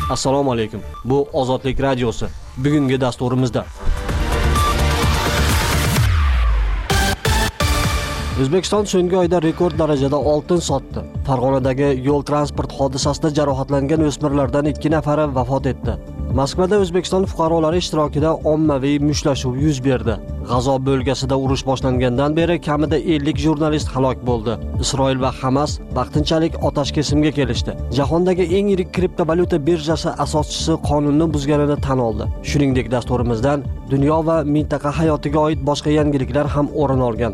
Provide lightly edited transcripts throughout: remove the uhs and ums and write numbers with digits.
Assalomu alaykum. Bu Ozodlik radiosi. Bugungi dasturimizda O'zbekiston so'nggi oyda rekord darajada oltin sotdi. Farg'onadagi yo'l transport hodisasida jarohatlangan o'smirlardan 2 nafari vafot etdi. Moskvada O'zbekiston fuqarolari ishtirokida ommaviy mushtlashuv yuz berdi. G'azo bo'lgasida urush boshlangandan beri kamida 50 jurnalist halok bo'ldi. Isroil va Hamas vaqtinchalik otash kesimga kelishdi. Jahondagi eng yirik kriptovalyuta birjasi asoschisi qonunni buzganini tan oldi. Shuningdek, dasturimizdan dunyo va mintaqa hayotiga oid boshqa yangiliklar ham o'rin olgan.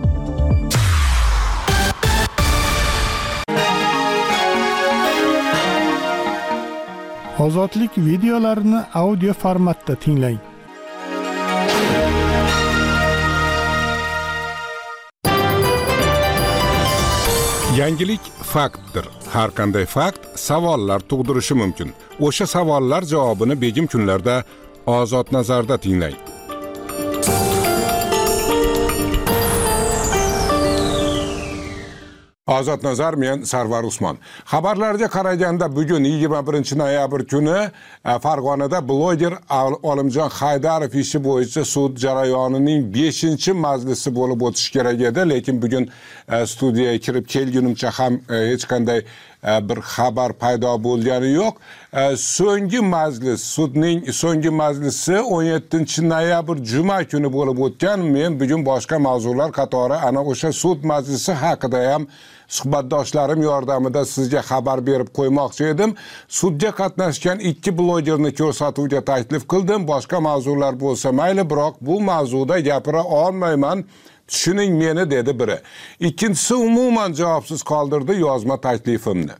Ozodlik videolarini audio formatda tinglang. Yangilik faktdir. Har qanday fakt savollar tug'dirishi mumkin. O'sha savollar javobini begim kunlarda Ozod nazarda tinglang. Ozod nazar, men Sarvar Usmon. Xabarlarga qaraganda bugun 21-noyabr kuni Farg'onada bloger Olimjon Haydarov ishi bo'yicha sud jarayonining 5-majlisi bo'lib o'tishi kerak edi, lekin bugun studiyaga kirib kelgunimcha ham hech qanday bir xabar paydo bo'lgani yo'q. So'nggi majlis, sudning so'nggi majlisi 17-noyabr juma kuni bo'lib o'tgan. Men bugun boshqa mavzular qatori ana o'sha sud majlisi haqida ham suhbatdoshlarim yordamida sizga xabar berib qo'ymoqchi edim. Sudga qatnashgan 2 blogerni ko'rsatuvga taklif qildim. Boshqa mavzular bo'lsa mayli, biroq bu mavzuda gapira olmayman. Tushuning meni, dedi biri. Ikkinchisi umuman javobsiz qoldirdi yozma taklifimni.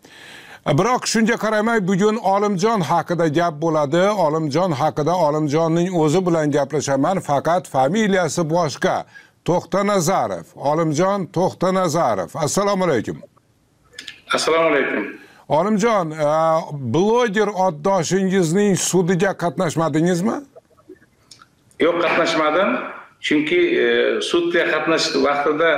Biroq shunga qaramay bugun Olimjon haqida gap bo'ladi. Olimjon haqida Olimjonning o'zi bilan gaplashaman, faqat familiyasi boshqa. To'xtanazarov, Olimjon To'xtanazarov. Assalomu alaykum. Assalomu alaykum. Olimjon, bloger oddoshingizning sudiga qatnashmadingizmi? Yo'q, qatnashmadim. Chunki sudga qatnash vaqtida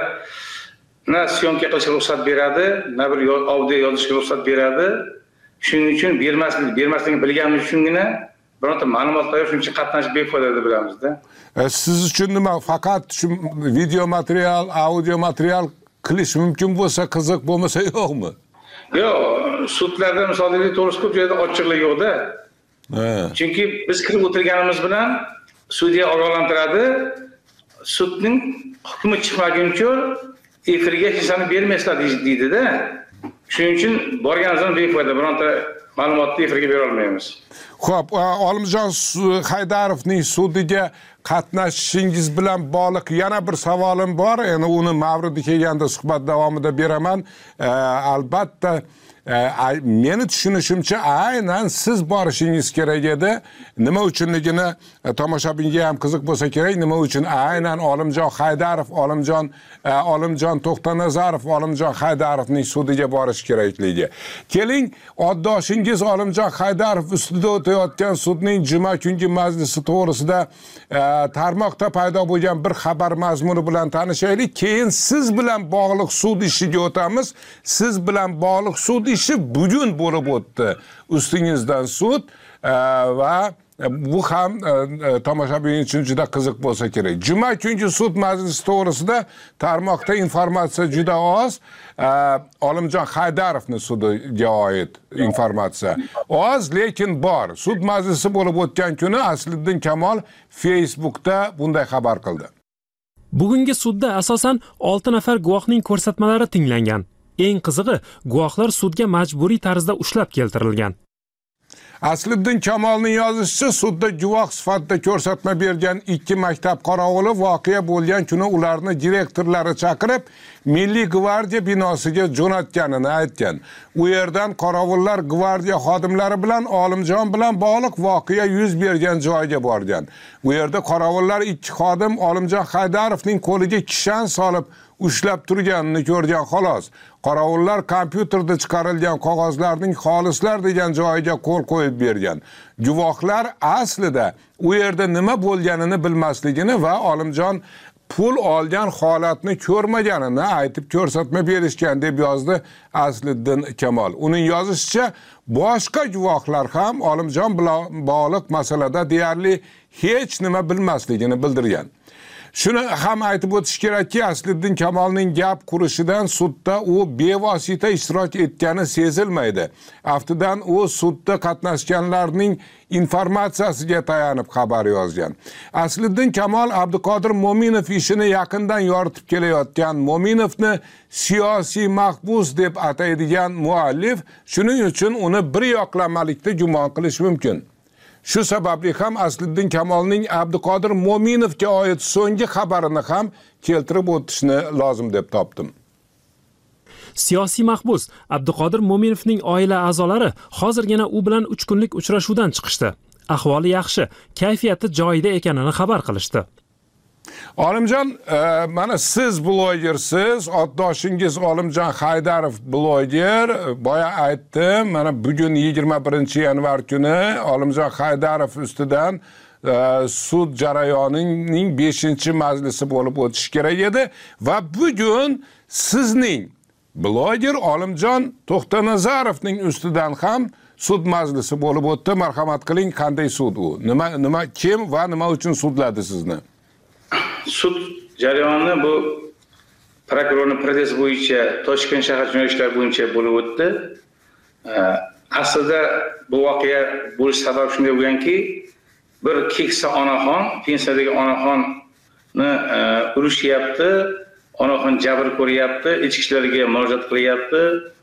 na syomka qilishga ruxsat beradi, na bir audio yozishga ruxsat beradi. Shuning uchun bermasligini bilganim uchungina bironta ma'lumotlar shuncha qatnashib befoyda deb bilamizda. Siz uchun nima, faqat shu video material, audio material qilish mumkin bo'lsa, qiziq bo'lmasa yo'qmi? Yo'q, sudlarda misolga to'g'risi ko'p joyda ochiqlik yo'qda. Chunki biz kirib o'tirganimiz bilan sudya ogohlantiradi. Sudning hukmi chiqmaguncha efirga hech narsani bermaysizlar deydi-da. Shuning uchun borganimizdan befoyda bironta ma'lumotni efirga bera olmaymiz. Xo'p, Olimjon Haydarovning sudiga qatnashishingiz bilan bog'liq yana bir savolim bor. Endi uni mavridi kelganda suhbat davomida beraman. Albatta, meni tushunishimcha aynan siz borishingiz kerak edi. Nima uchunligini tomoshabinga ham qiziq bo'lsa kerak. Nima uchun aynan Olimjon Haydarov, Olimjon To'xtanazarov, Olimjon Haydarovning sudiga borish kerakligi. Keling, oddoshingiz Olimjon Haydarov ustida o'tayotgan sudning juma kungi majlisi to'g'risida tarmoqda paydo bo'lgan bir xabar mazmuni bilan tanishaylik. Keyin siz bilan bog'liq sud ishiga o'tamiz. Siz bilan bog'liq sud ishi bugun bo'lib o'tdi. Ustingizdan sud va bu ham tomoshabin uchun juda qiziq bo'lsa kerak. Juma kungi sud majlisi to'g'risida tarmoqda informatsiya juda oz. Olimjon Haydarovning sudiga oid informatsiya oz, lekin bor. Sud majlisi bo'lib o'tgan kuni Asliddin Kamol Facebookda bunday xabar qildi. Bugungi sudda asosan 6 nafar guvohning ko'rsatmalari tinglangan. Eng qizig'i, guvohlar sudga majburiy tarzda ushlab keltirilgan. Asliddin Kamolning yozishicha, sudda guvoh sifatida ko'rsatma bergan 2 maktab qorovuli voqea bo'lgan kuni ularni direktorlari chaqirib, Milliy gvardiya binosiga jo'natganini aytgan. U yerdan qorovullar gvardiya xodimlari bilan Olimjon bilan bog'liq voqea yuz bergan joyga borgan. U yerda qorovullar 2 xodim Olimjon Haydarovning qo'liga kishan solib ushlab turganini ko'rgan xolos. Qorovullar kompyuterda chiqarilgan qog'ozlarning xolislar degan joyiga qo'l qo'yib bergan. Guvohlar aslida u yerda nima bo'lganini bilmasligini va Olimjon pul olgan holatni ko'rmaganini aytib ko'rsatma berishgan deb yozdi Asliddin Kamol. Uning yozishicha, boshqa guvohlar ham Olimjon bilan bog'liq masalada deyarli hech nima bilmasligini bildirgan. Shuni ham aytib o'tish kerakki, Asliddin Kamolning gap qurishidan sudda u bevosita ishtirok etgani sezilmaydi. Aftidan u sudda qatnashganlarning informatsiyasiga tayanib xabar yozgan. Asliddin Kamol Abduqodir Mo'minov ishini yaqindan yoritib kelayotgan Mo'minovni siyosiy mahbus deb ataydigan muallif, shuning uchun uni bir yoqlamalikda gumon qilish mumkin. Shu sababli ham Asliddin Kamolning Abduqodir Mo'minovga oid so'nggi xabarini ham keltirib o'tishni lozim deb topdim. Siyosiy mahbus Abduqodir Mo'minovning oila a'zolari hozirgina u bilan 3 kunlik uchrashuvdan chiqishdi. Ahvoli yaxshi, kayfiyati joyida ekanini xabar qilishdi. Olimjon, mana siz blogersiz, otdoshingiz Olimjon Haydarov bloger. Boya aytdim, mana bugun 21-yanvar kuni Olimjon Haydarov ustidan sud jarayonining 5-majlisi bo'lib o'tishi kerak edi va bugun sizning bloger Olimjon To'xtanazarovning ustidan ham sud majlisi bo'lib o'tdi. Marhamat qiling, qanday sud u? Nima kim va nima uchun sudladi sizni? Sud jarayoni bu prokurorning protsessi bo'yicha Toshkent shahar jinoyat ishlari bo'yicha bo'lib o'tdi. Aslida bu voqea bo'lish sababi shunday bo'lganki, bir keksa onaxon, pensiyadagi onaxonni urishyapti, onaxon jabr ko'ryapti, ichki ishlarga murojaat qilyapti,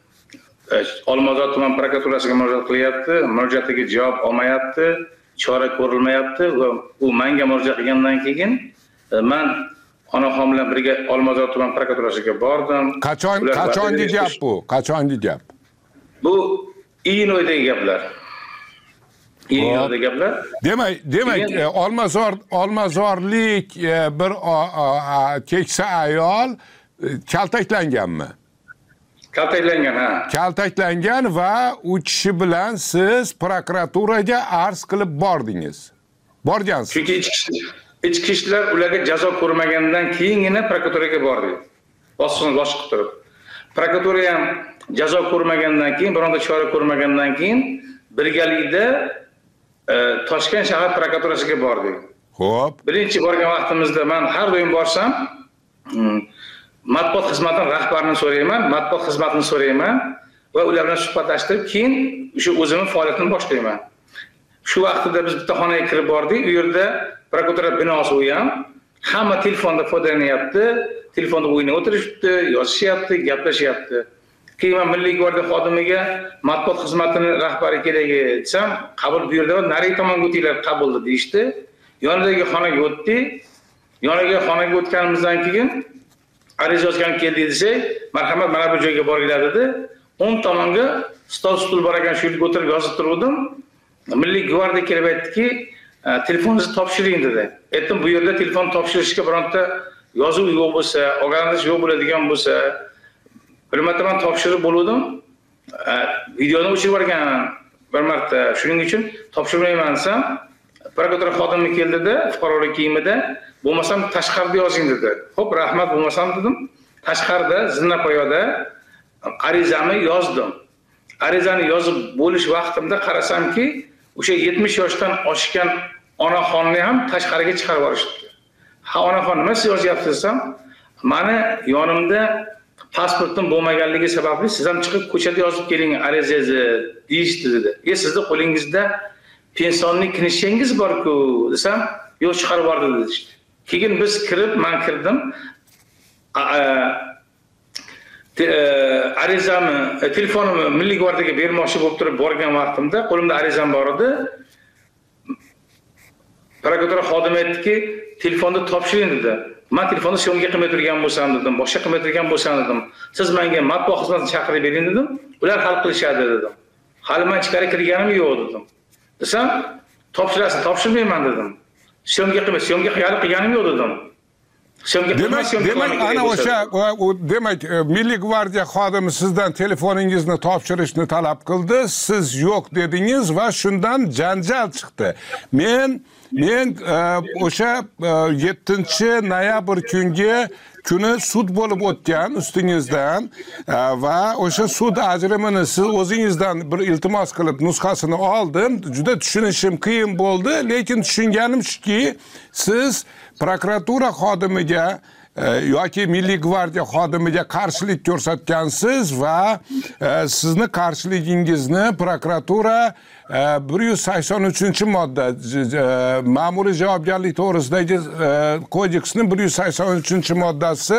Olmazor tuman prokuraturasiga murojaat qilyapti, murojaatiga javob olmayapti, chora ko'rilmayapti va u menga murojaat qilgandan keyin men onaxon bilan birga Olmazor tuman prokuraturasiga bordim. Qachongi gap bu? Qachongi gap? Bu iyun oyidagi gaplar. Iyun oyidagi gaplar. Demak, Olmazorlik bir keksa ayol kaltaklanganmi? Kaltaklangan, ha. Kaltaklangan va u kishi bilan siz prokuraturaga arz qilib bordingiz. Borgansiz. Chunki ichki ishlar ularga jazo ko'rmagandan keyingina prokuraturaga bordi. Boshqani boshqa qilib turib. Prokuratura ham jazo ko'rmagandan keyin, bironta chora ko'rmagandan keyin birgalikda Toshkent shahar prokuraturasiga bordik. Xo'p. Birinchi borgan vaqtimizda men har doim borsam, matbuot xizmatining rahbarini so'rayman, matbuot xizmatini so'rayman va ular bilan suhbatlashtirib, keyin o'sha o'zimning faoliyatimni boshlayman. Shu vaqtida biz bitta xonaga kirib bordik. U yerda prokuratura binosi u ham hamma telefonda foydalanyapti, telefonda o'ynab o'tirishibdi, yozishyapti, gaplashyapti. Keyin men Milliy gvardiya xodimiga matbuot xizmatining rahbari kerak desam, qabul bu yerda nari tomonga o'tinglar qabulda deyishdi. Yonidagi xonaga o'tdik. Yoniga xonaga o'tganimizdan keyin ariza yozgan keldi desak, marhamat mana bu joyga boringlar dedi. 10 tomonga stol stul bor ekan, shu yerga o'tirib yozib turdim. Milliy gvardiya kelib aytdiki, telefoningizni topshiring dedi. Aytdim, bu yerda telefon topshirishga bironta yozuv yo'q bo'lsa, ogohlantirish yo'q bo'ladigan bo'lsa, bir marta men topshirib bo'ldim. Videoni o'chirib yuborganman bir marta. Shuning uchun topshirmayman desam, prokuratura xodimi keldida, fuqarolik kiyimida, bo'lmasam tashqarida yozing dedi. Xo'p, rahmat, bo'lmasam dedim. Tashqarida zinnapoyoda arizamni yozdim. Arizani yozib bo'lish vaqtimda qarasamki, o'sha 70 yoshdan oshgan onaxonni ham tashqariga chiqarib yuborishdi. Ha, onaxon nima siz yozyapsiz desam, meni yonimda pasportim bo'lmaganligi sababli siz ham chiqib ko'chada yozib keling arizangizni deyishdi dedi. Sizni qo'lingizda pensionlik knishangiz bor-ku desam, yo'q chiqarib yubordi dedi. Keyin biz men kirdim. Arizamni, telefonimni Milliy gvardiyaga bermoqchi bo'lib turib borgan vaqtimda qo'limda arizam bor edi. Prokuratura xodimi aytdiki, telefonni topshiring dedi. Men telefonni syomka qilmay turgan bo'lsam dedim, boshqa qilmay turgan bo'lsam dedim. Siz menga matbuot xizmatini chaqirib bering dedim. Ular hal qilishadi dedim. Hali men ichkari kirganim yo'q dedim. Desam, topshirasiz, topshirmayman dedim. Syomka qilganim yo'q dedim. Demak, ana o'sha demak Milliy gvardiya xodimi sizdan telefoningizni topshirishni talab qildi, siz yo'q dedingiz va shundan janjal chiqdi. Men men o'sha 7-noyabr kuni sud bo'lib o'tgan ustingizdan va o'sha sud ajrimini siz o'zingizdan bir iltimos qilib nusxasini oldim. Juda tushunishim qiyin bo'ldi, lekin tushunganim shuki, siz prokuratura xodimiga yoki Milliy gvardiya xodimiga qarshilik ko'rsatgansiz va sizni qarshiligingizni prokuratura 183-modda ma'muriy javobgarlik to'g'risidagi kodeksning 183-moddasi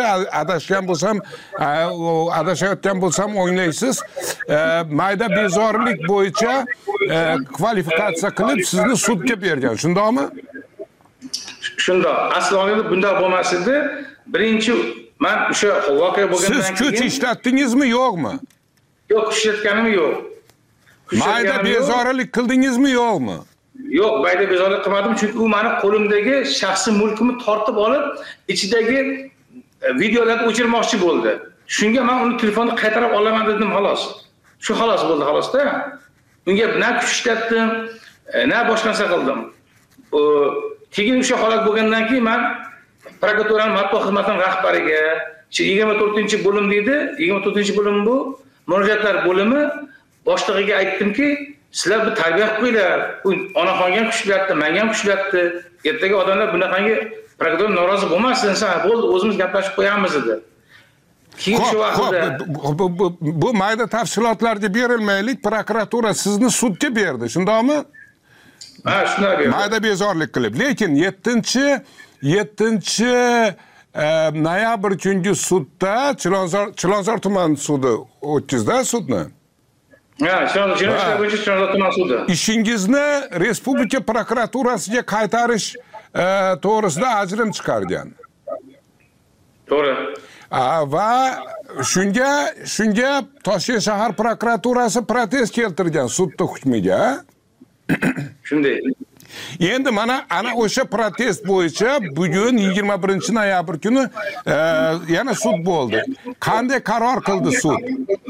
adashayotgan bo'lsam o'nglaysiz, mayda bezorilik bo'yicha kvalifikatsiya qilib sizni sudga bergan, shundaqmi? Shundoq. Aslida bunday bo'lmas edi. Birinchi men o'sha voqea bo'lgandan keyin siz kuch ishlatdingizmi, yo'qmi? Yo'q, kuch ishlatganim yo'q. Mayda bezorilik qildingizmi, yo'qmi? Yo'q, mayda bezorilik qilmadim, chunki u meni qo'limdagi shaxsiy mulkimni tortib olib, ichidagi videolarni o'chirmoqchi bo'ldi. Shunga men uni telefonni qaytarib olaman dedim, xolos. Shu xolos bo'ldi, xolosda. Unga na kuch ishlatdim, na boshqa narsa qildim. Keyin o'sha holat bo'lgandan keyin men prokuraturaning matbuot xizmatining rahbariga 24-bo'lim deydi, 24-bo'lim bu murojaatlar bo'limi boshlig'iga aytdimki, sizlar bu tarbiya qilib qo'yinglar. Bu onaxonga ham kuchlayapti, menga ham kuchlayapti. Ertaga odamlar bunaqangi prokuratura norozi bo'lmasin, sen bo'ldi, o'zimiz gaplashib qo'yamiz dedi. Keyin shu vaqtda bu mayda tafsilotlarga berilmaylik, prokuratura sizni sudga berdi, shundaqmi? Ha, shunday berdi. Mayda bezorilik qilib. Lekin 7-noyabr kungi sudda Chilonzor tuman sudi o'tkazdi sudni. Ha, Chilonzor bo'yicha Chilonzor tuman sudi. Ishingizni respublika prokuraturasiga qaytarish to'g'risida ajrim chiqargan. To'g'ri. Va shunga Toshkent shahar prokuraturasi protest keltirgan sudda hukmiga. Shunday. Endi mana ana o'sha protest bo'yicha bugun 21-noyabr kuni yana sud bo'ldi. Qanday qaror qildi sud?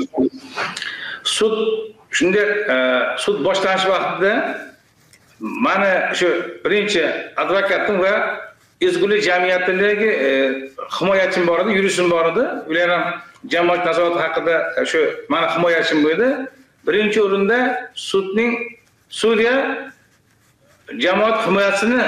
Sud shunday sud boshlanish vaqtida mana shu birinchi advokatim va ezgulik jamiyatidagi himoyachim bor edi, yurishim bor edi. Ular ham jamoat nazorati haqida shu meni himoyachim bo'ldi. Birinchi o'rinda sudya jamoat himoyasini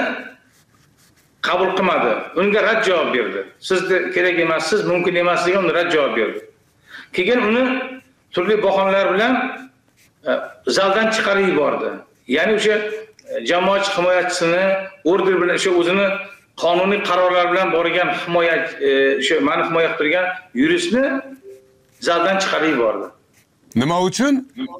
qabul qilmadi. Unga rad javob berdi. Sizga kerak emas, siz mumkin emas degan rad javob berdi. Keyin uni turli bahonalar bilan zaldan chiqarib yubordi. Ya'ni o'sha jamoat himoyachisini order bilan o'sha o'zini qonuniy qarorlar bilan borgan o'sha meni himoya qilib turgan yuristni zaldan chiqarib yubordi. Nima uchun?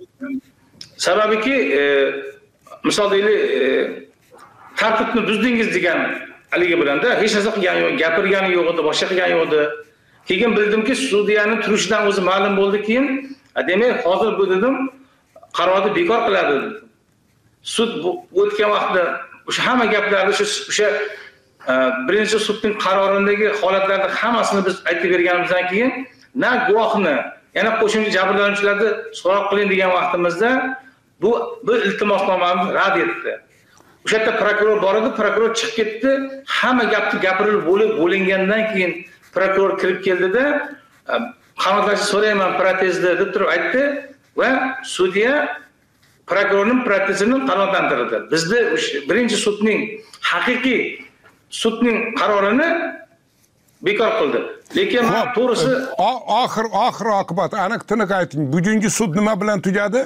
Sababiki misol deylik tartibni buzdingiz degan haligi bilanda hech narsa qilgani yo'q, gapirgani yo'q edi, boshqa qilgani yo'q edi. Keyin bildimki, sudyaning turishidan o'zi ma'lum bo'ldi. Keyin demak, hozir bu dedim, qarorni bekor qiladi. Sud o'tgan vaqtda o'sha hamma gaplarni o'sha birinchi sudning qarorindagi holatlarni hammasini biz aytib berganimizdan keyin na guvohni, yana qo'shimcha jabrlanuvchilarni so'roq qiling degan vaqtimizda bu iltimosnomani rad etdi. O'sha yerda prokuror bor edi, prokuror chiqib ketdi. Hamma gapni gapirilib bo'lingandan keyin prokuror kirib keldida, qanotlashni so'rayman protestni deb turib aytdi va sudya prokurorning protestini qanoatlantirdi. Bizda birinchi sudning haqiqiy sudning qarorini bekor qildi. Lekin to'g'risi oxir oqibat aniq tiniq ayting. Bugungi sud nima bilan tugadi?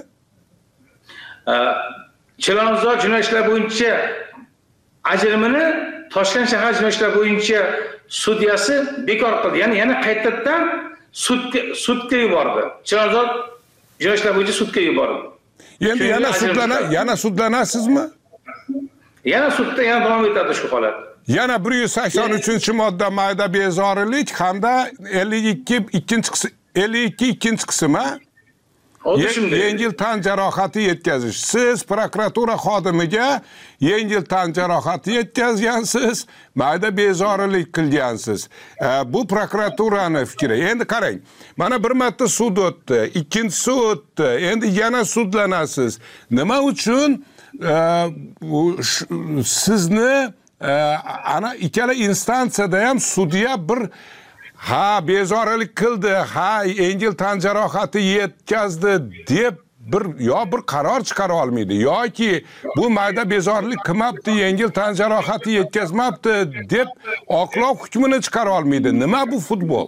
Chilonzor jinoyat ishlari bo'yicha ajrimini Toshkent shahar jinoyat ishlari bo'yicha sudyasi bekor qildi. Ya'ni yana qaytadan sudga yubordi. Chilonzor jinoyat ishlari bo'yicha sudga yubordi. Endi yana sudlanasizmi? Yana sudda yana davom etadi shu holat. Yana 183-modda mayda bezorilik hamda 52 qismi yengil tan jarohati yetkazish. Siz prokuratura xodimiga yengil tan jarohati yetkazgansiz, mayda bezorilik qilgansiz. Bu prokuraturaning fikri. Endi qarang, mana bir marta sud o'tdi, ikkinchisi o'tdi, endi yana sudlanasiz. Nima uchun sizni ana ikkala instansiyada ham sudya bir bezorilik qildi, yengil tan jarohati yetkazdi deb bir qaror chiqara olmaydi yoki bu mayda bezorilik qilmabdi, yengil tan jarohati yetkazmabdi deb oqlov hukmini chiqara olmaydi. Nima bu futbol?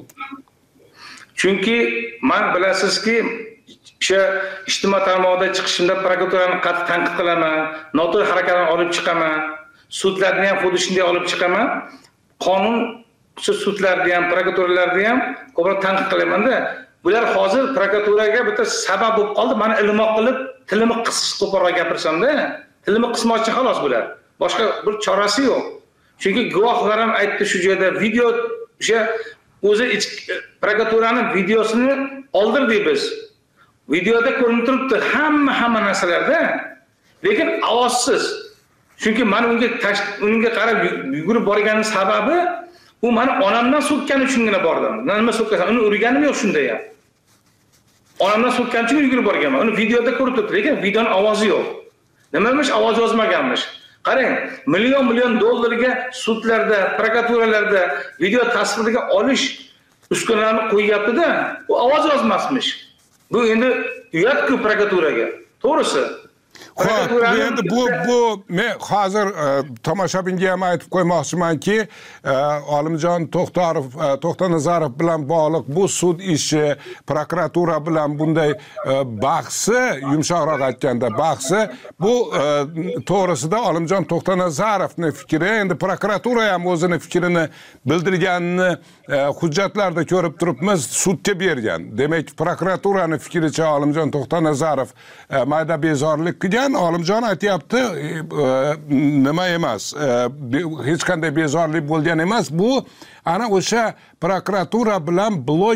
Chunki men bilasizki, o'sha ijtimoiy tarmoqda chiqishimda prokuraturani qattiq tanqid qilaman, noto'g'ri harakatlarni olib chiqaman, sudlarni ham xuddi shunday olib chiqaman. Qonun sudlarni ham, prokuraturalarni ham ko'proq tanqid qilaman-da. Bular hozir prokuraturaga bitta sabab bo'lib qoldi. Meni ilmoq qilib, tilimni qo'porroq gapirsam-da, tilimni qismoqchi xolos bular. Boshqa bir chorasi yo'q. Chunki guvohlar ham aytdi shu joyda video o'sha o'zi prokuraturaning videosini oldirdik biz. Videoda ko'rinib turibdi hamma narsalarda, lekin ovozsiz. Chunki men unga qarab yugurib borganim sababi u meni onamdan so'kkani uchungina bordim. Nima so'kkasan? Uni urganim yo'q shunda ham. Onamdan so'kkani uchun yugurib borganman. Uni videoda ko'rib turibdi, lekin videoning ovozi yo'q. Nimamiş ovoz yozmaganmish. Qarang, million dollarga sudlarda, prokuraturalarda video tasvirga olish uskunalarini qo'yyapti-da, u ovoz yozmasmish. Bu endi uyat-ku prokuraturaga. To'g'risi. Endi bu men hozir tomoshabinga ham aytib qo'ymoqchimanki, Olimjon To'xtanazarov bilan bog'liq bu sud ishi, prokuratura bilan bunday bahsi, yumshoqroq aytganda bahsi, bu to'g'risida Olimjon To'xtanazarovning fikri, endi prokuratura ham o'zining fikrini bildirganini hujjatlarda ko'rib turibmiz, sudga bergan. Demak, prokuraturaning fikricha Olimjon To'xtanazarov mayda bezorlik qilgan. Olimjon aytyapti, nima emas, hech qanday bezorlik bo'lgan emas. Bu ana o'sha prokuratura bilan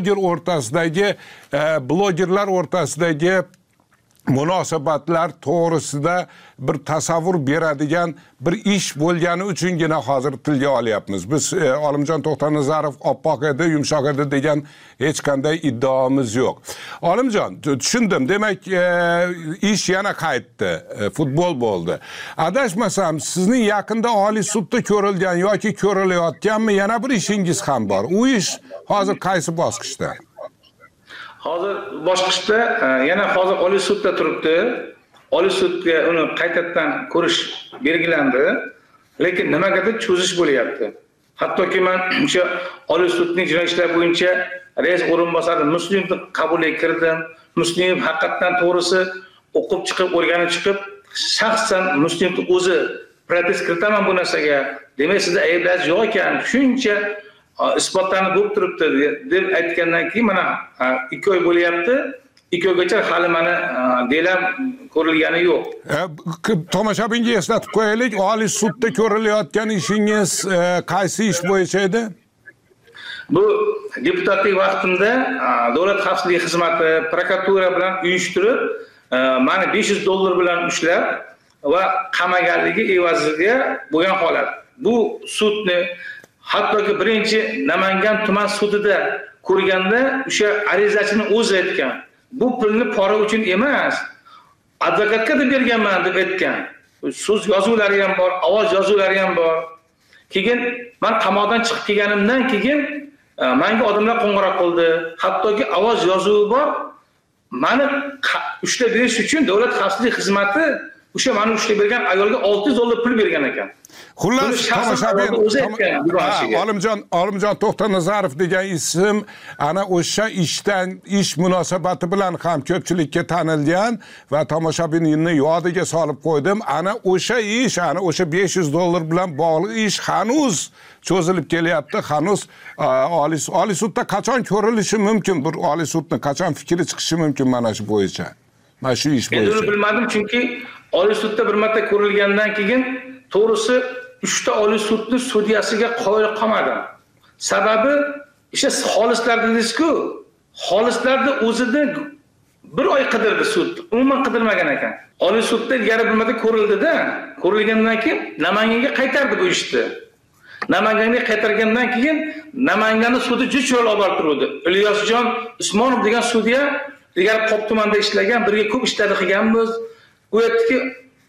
blogerlar o'rtasidagi munosabatlar to'g'risida bir tasavvur beradigan bir ish bo'lgani uchungina hozir tilga olyapmiz. Biz Olimjon To'xtanazarov oppoq edi, yumshoq edi degan hech qanday iddaomiz yo'q. Olimjon, tushundim. Demak, ish yana qaytdi, futbol bo'ldi. Adashmasam, sizning yaqinda Oliy sudda ko'rilgan yoki ko'rilayotganmi yana bir ishingiz ham bor. U ish hozir qaysi bosqichda? Hozir bosqichda yana hozir Oliy sudda turibdi. Oliy sudga uni qaytadan ko'rish belgilandi, lekin nimagadir cho'zish bo'lyapti. Hattoki men o'sha Oliy sudning jinoiy ishlar bo'yicha rais o'rinbosari Muslimovni qabuliga kirdim. Muslimov haqiqatan to'g'risi o'qib chiqib, o'rganib chiqib, shaxsan Muslimovni o'zi protest kiritaman bu narsaga. Demak, sizda ayblash yo'q ekan, shuncha isbotlarni bo'lib turibdi deb aytgandan keyin mana 2 oy bo'lyapti. 2 oygacha hali mana delam ko'rilgani yo'q. Tomoshabinga eslatib qo'yaylik, Oliy sudda ko'rilayotgan ishingiz qaysi ish bo'yicha edi? Bu deputatlik vaqtimda Davlat xavfsizlik xizmati prokuratura bilan uyushtirib, meni $500 bilan ushlab va qamaganligi evaziga bo'lgan holat. Bu sudni hattoki birinchi Namangan tuman sudida ko'rganda o'sha arizachining o'zi aytgan, bu pulni pora uchun emas, advokatga deb berganman deb aytgan. So'z yozuvlari ham bor, ovoz yozuvlari ham bor. Keyin men qamoqdan chiqib kelganimdan keyin menga odamlar qo'ng'iroq qildi. Hattoki ovoz yozuvi bor. Meni ushlab berish uchun Davlat xavfsizlik xizmati o'sha meni ushlab bergan ayolga $600 pul bergan ekan. Xullas, tomoshabin Olimjon To'xtanazarov degan ism ana o'sha ish munosabati bilan ham ko'pchilikka tanilgan va tomoshabinni yodiga solib qo'ydim. Ana o'sha ish, ana o'sha $500 bilan bog'liq ish hanuz cho'zilib kelyapti. Hanuz Oliy sudda qachon ko'rilishi mumkin? Bir Oliy sudning qachon fikri chiqishi mumkin mana shu bo'yicha? Mana shu ish bo'yicha. Endi bilmadim, chunki Oliy sudda bir marta ko'rilgandan keyin to'g'risi 3 ta Oliy sudning sudyasiga qoyil qolmadim. Sababi o'sha xolislar dedingiz-ku, xolislarni o'zida bir oy qidirdi sud. Umuman qidirmagan ekan. Oliy sudda ilgari bir marta ko'rildi-da, ko'rilgandan keyin Namanganga qaytardi bu ishni. Namanganga qaytargandan keyin Namanganning sudi juchol olib turdi. Ilyosjon Usmonov degan sudya, ilgari Qop tumanida ishlagan, birga ko'p ishlar qilganmiz. U aytdiki,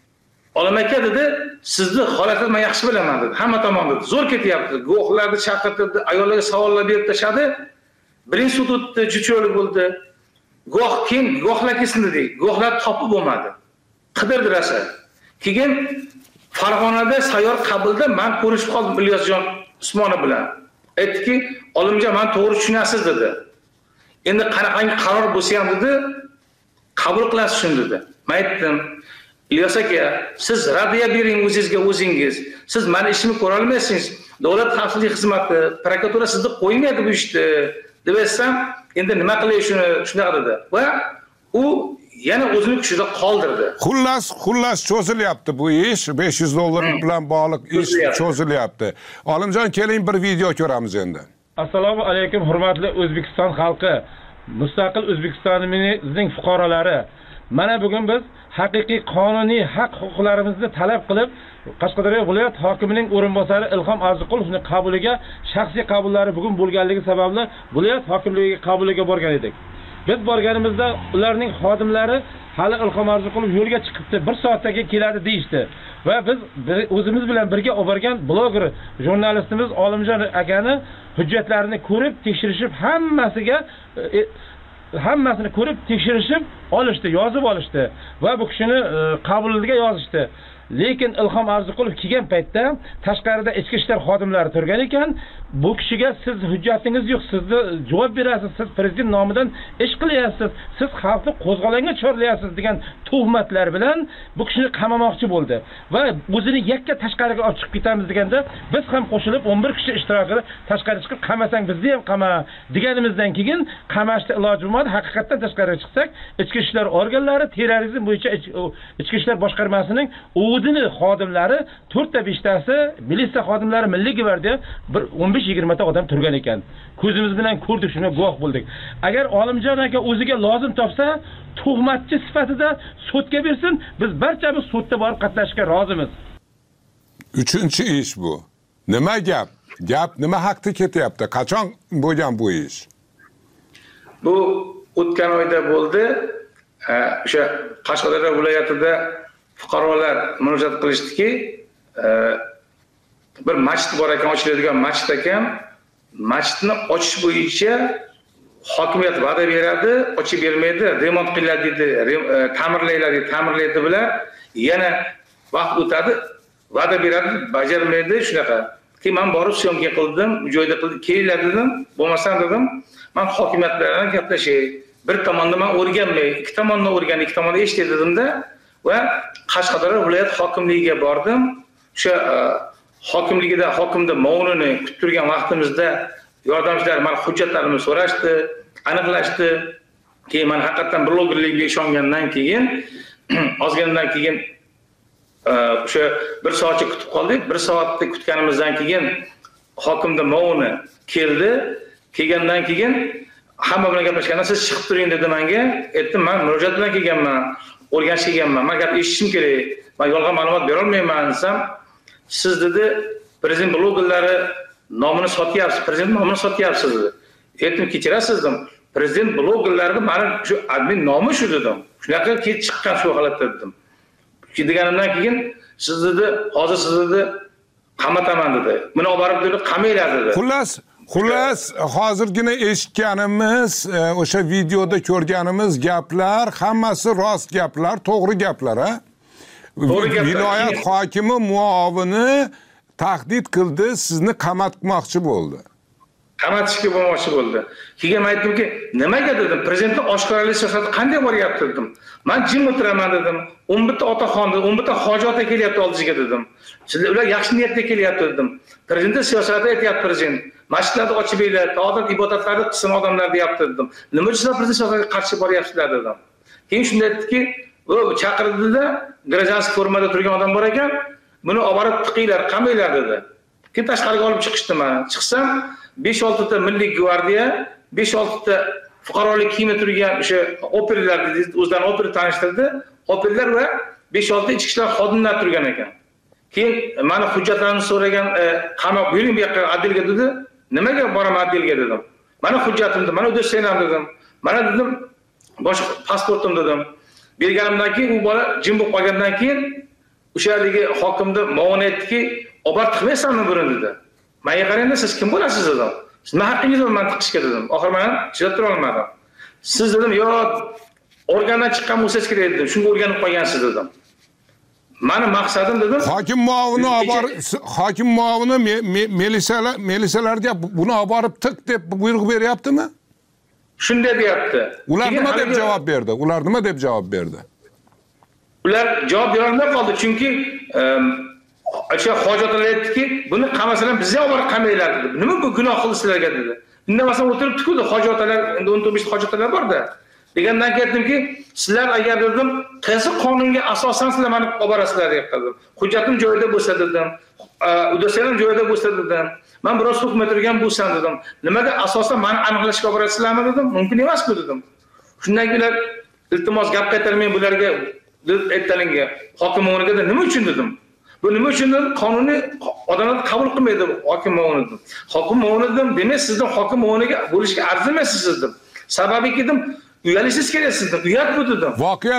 Olim aka dedi, sizni holatingizni men yaxshi bilaman dedi. Hamma tomon dedi. Zo'r ketyapti. Guvohlarni chaqirtirdi, ayollarga savollar berib tashladi. Birinchi sud o'tdi, jucho'li bo'ldi. Guvoh kim? Guvohlar kelsin dedik. Guvohlar topib bo'lmadi. Qidirdi rosa. Keyin Farg'onada sayyor qabulda men ko'rishib qoldim Ilyosjon Usmonov bilan. Aytdiki, "Olimjon, men to'g'ri tushunasiz" dedi. Endi qanaqangi qaror bo'lsa ham dedi, qabul qilasiz shuni dedi. Men aytdim, "Ilyos aka, siz radiya bering o'zingizga o'zingiz. Siz meni ishimni ko'ra olmaysiz. Davlat xavfsizlik xizmati, prokuratura sizni qo'ymaydi bu ishni" deb aytsam, endi nima qilay shuni shunaqa dedi. Va u yana o'zini kuchida qoldirdi. Xullas cho'zilyapti bu ish, $500 bilan bog'liq ish cho'zilyapti. Olimjon, keling bir video ko'ramiz endi. Assalomu alaykum hurmatli O'zbekiston xalqi, mustaqil O'zbekistonimizning fuqarolari. Mana bugun biz haqiqiy qonuniy haq-huquqlarimizni talab qilib, Qashqadaryo viloyat hokimining o'rinbosari Ilhom Arziqulovning qabuliga, shaxsiy qabullari bugun bo'lganligi sababli viloyat hokimligiga qabuliga borgan edik. Biz borganimizda ularning xodimlari hali Ilhom Arziqulov yo'lga chiqibdi, 1 soatdan keyin keladi deyishdi. Va biz o'zimiz bilan birga olib borgan bloger, jurnalistimiz Olimjon akani hujjatlarini ko'rib, tekshirishib, hammasini ko'rib, tekshirishib olishdi, yozib olishdi va bu kishini qabuliga yozishdi. Lekin Ilhom Arziqulov kelgan paytda tashqarida ichki ishlar xodimlari turgan ekan, bu kishiga siz hujjatingiz yo'q, sizni javob berasiz, siz prezident nomidan ish qilyapsiz, siz xalqni qo'zg'olonga chorlayapsiz degan tuhmatlar bilan bu kishini qamamoqchi bo'ldi va o'zini yakka tashqariga olib chiqib ketamiz deganda biz ham qo'shilib 11 kishi ishtirokida tashqariga chiqib qamasang bizni ham qama deganimizdan keyin qamashda iloji bo'lmadi. Haqiqatdan tashqariga chiqsak, ichki ishlar organlari terrorizm bo'yicha ichki ishlar boshqarmasining o'zini xodimlari 4 ta 5 tasi militsiya xodimlari, Milliy gvardiya 15-20 ta odam turgan ekan. Ko'zimiz bilan ko'rdik, shunga guvoh bo'ldik. Agar Olimjon aka o'ziga lozim topsa, tuhmatchi sifatida sudga bersin, biz barchamiz sudda borib qatnashishga rozimiz. 3-chi ish bu. Nima gap? Gap nima haqda ketyapti? Qachon bo'lgan bu ish? Bu o'tgan oyda bo'ldi. O'sha Qashqadaryo viloyatida fuqarolar murojaat qilishdiki, bir masjid bor ekan, ochiladigan masjid ekan, masjidni ochish bo'yicha hokimiyat va'da beradi, ochib bermaydi, remont qiladi deydi, ta'mirlaydi, ta'mirlaydi bilan yana vaqt o'tadi, va'da beradi, bajarmaydi, shunaqa. Keyin men borib syomka qildim, joyda qildim, kelinglar dedim, bo'lmasam dedim, men hokimiyat bilan gaplashay. Bir tomonda men o'rganmay, ikki tomondan o'rgan, ikki tomonda eshitay dedimda va Qashqadaryo viloyat hokimligiga bordim. O'sha hokimligida hokimda ma'unini kutib turgan vaqtimizda yordamchilar mana hujjatlarimni so'rashdi, aniqlashdi. Keyin men haqiqatan blogerlikka ishongandan keyin ozgandan keyin o'sha 1 soatcha kutib qoldik. 1 soatda kutganimizdan keyin hokimda ma'uni keldi. Kelgandan keyin hamma bilan gaplashganda siz chiqib turing dedi menga. Aytdim, men murojaat bilan kelganman, o'rganishga kelganman. Men gap eshitishim kerak. Men yolg'on ma'lumot bera olmayman desam, siz dedi, prezident blogerlari nomini sotyapsiz, prezident nomini sotyapsiz dedi. Aytdim, kechirasiz dedim. Prezident blogerlarida meni shu admin nomi shu dedim. Shunaqa kelib chiqqan shu holatda dedim. Shu deganimdan keyin siz dedi, hozir siz dedi qamataman dedi. Buni olib borib dedi, qamaylar dedi. Xullas, hozirgina eshitganimiz, o'sha videoda ko'rganimiz gaplar hammasi rost gaplar, to'g'ri gaplar, ha? Viloyat hokimi muovini tahdid qildi, sizni qamatmoqchi bo'ldi. Qamatishga bo'lmoqchi bo'ldi. Keyin aytdimki, nimaga dedim, prezidentning oshkoralik siyosati qanday boryapti dedim. Men jim o'tiraman dedim. 11 ta otaxon, 11 ta hoji ota kelyapti oldingizga dedim. Sizlar ular yaxshi niyatda kelyapti dedim. Prezident siyosati aytyapti prezident. Masjidlarni ochib berlar, odat ibodatlarni qilsin odamlar deyapti dedim. Nima uchun sizlar prezident siyosatiga qarshi boryapsizlar dedim. Keyin shunday aytdiki, u chaqirdida, grajanskiy formada turgan odam bor ekan, buni olib borib tiqinglar, qamaylar dedi. Keyin tashqariga olib chiqishdi men. Chiqsam 5-6 ta Milliy gvardiya, 5-6 ta fuqarolik kiyimda turgan o'sha operlar dedi, o'zlarini opera tanishtirdi. Operlar va 5-6 ichki ishlar xodimlar turgan ekan. Keyin meni hujjatlarimni so'ragan, "Qamoq yuring bu yoqqa, adilga" dedi. "Nimaga boraman adilga" dedim. "Mana hujjatimni, mana do'stlarim" dedim. "Mana" dedim, "boshqa pasportim" dedim. Berganimdan keyin u bola jim bo'lib qolgandan keyin o'sha haligi hokimni muovini aytdiki, "Obar tiqmaysanmi buni?" dedi. "Menga qarangda, siz kim bo'lasiz?" dedim. "Sizning haqqingiz bor meni tiqishga" dedim. Oxir men chidab tura olmadim. "Siz" dedim, "yo organdan chiqqan bo'lsangiz kerak" dedim. "Shunga o'rganib qolgansiz" dedim. Mani maqsadim dedim. Hokim muovini milisalarga buni olib borib tiq deb buyruq beryaptimi? Shunday deyapti. Ular nima deb javob berdi? Ular javob bera olmay qoldi, chunki o'sha hojatlar aytdiki, "Buni qamasalar bizga olib borib qamaylar" dedi. "Nima bu gunoh qildi sizlarga" dedi. Indamasam o'tiribdi-ku, hojatlar, endi 19 hojatlar bor-da. Degandan ketdimki, "Sizlar agar dedim, qaysi qonunga asosan sizlar meni olib borasizlar" deb dedim. "Hujjatim joyida bo'lsa" dedim. "Udasalam joyida bo'lsa" dedim. "Men biroz hukm o'tirgan bo'lsam" dedim. "Nimaga asosan meni aniqlashga olib borasizlarmi" dedim. "Mumkin emas-ku" dedim. Shundan keyin iltimos gap qaytarmang bularga aytganingga hokim o'rniga nima uchun dedim. Bu nima uchun dedim? Qonuniy odamlar qabul qilmaydi hokim o'rniga. Hokim o'rniga demak sizning hokim o'rniga bo'lishga arzimaysiz dedim. Sababi dedim, uyalishsiz kerak dedim. Uyat bu dedim. Voqea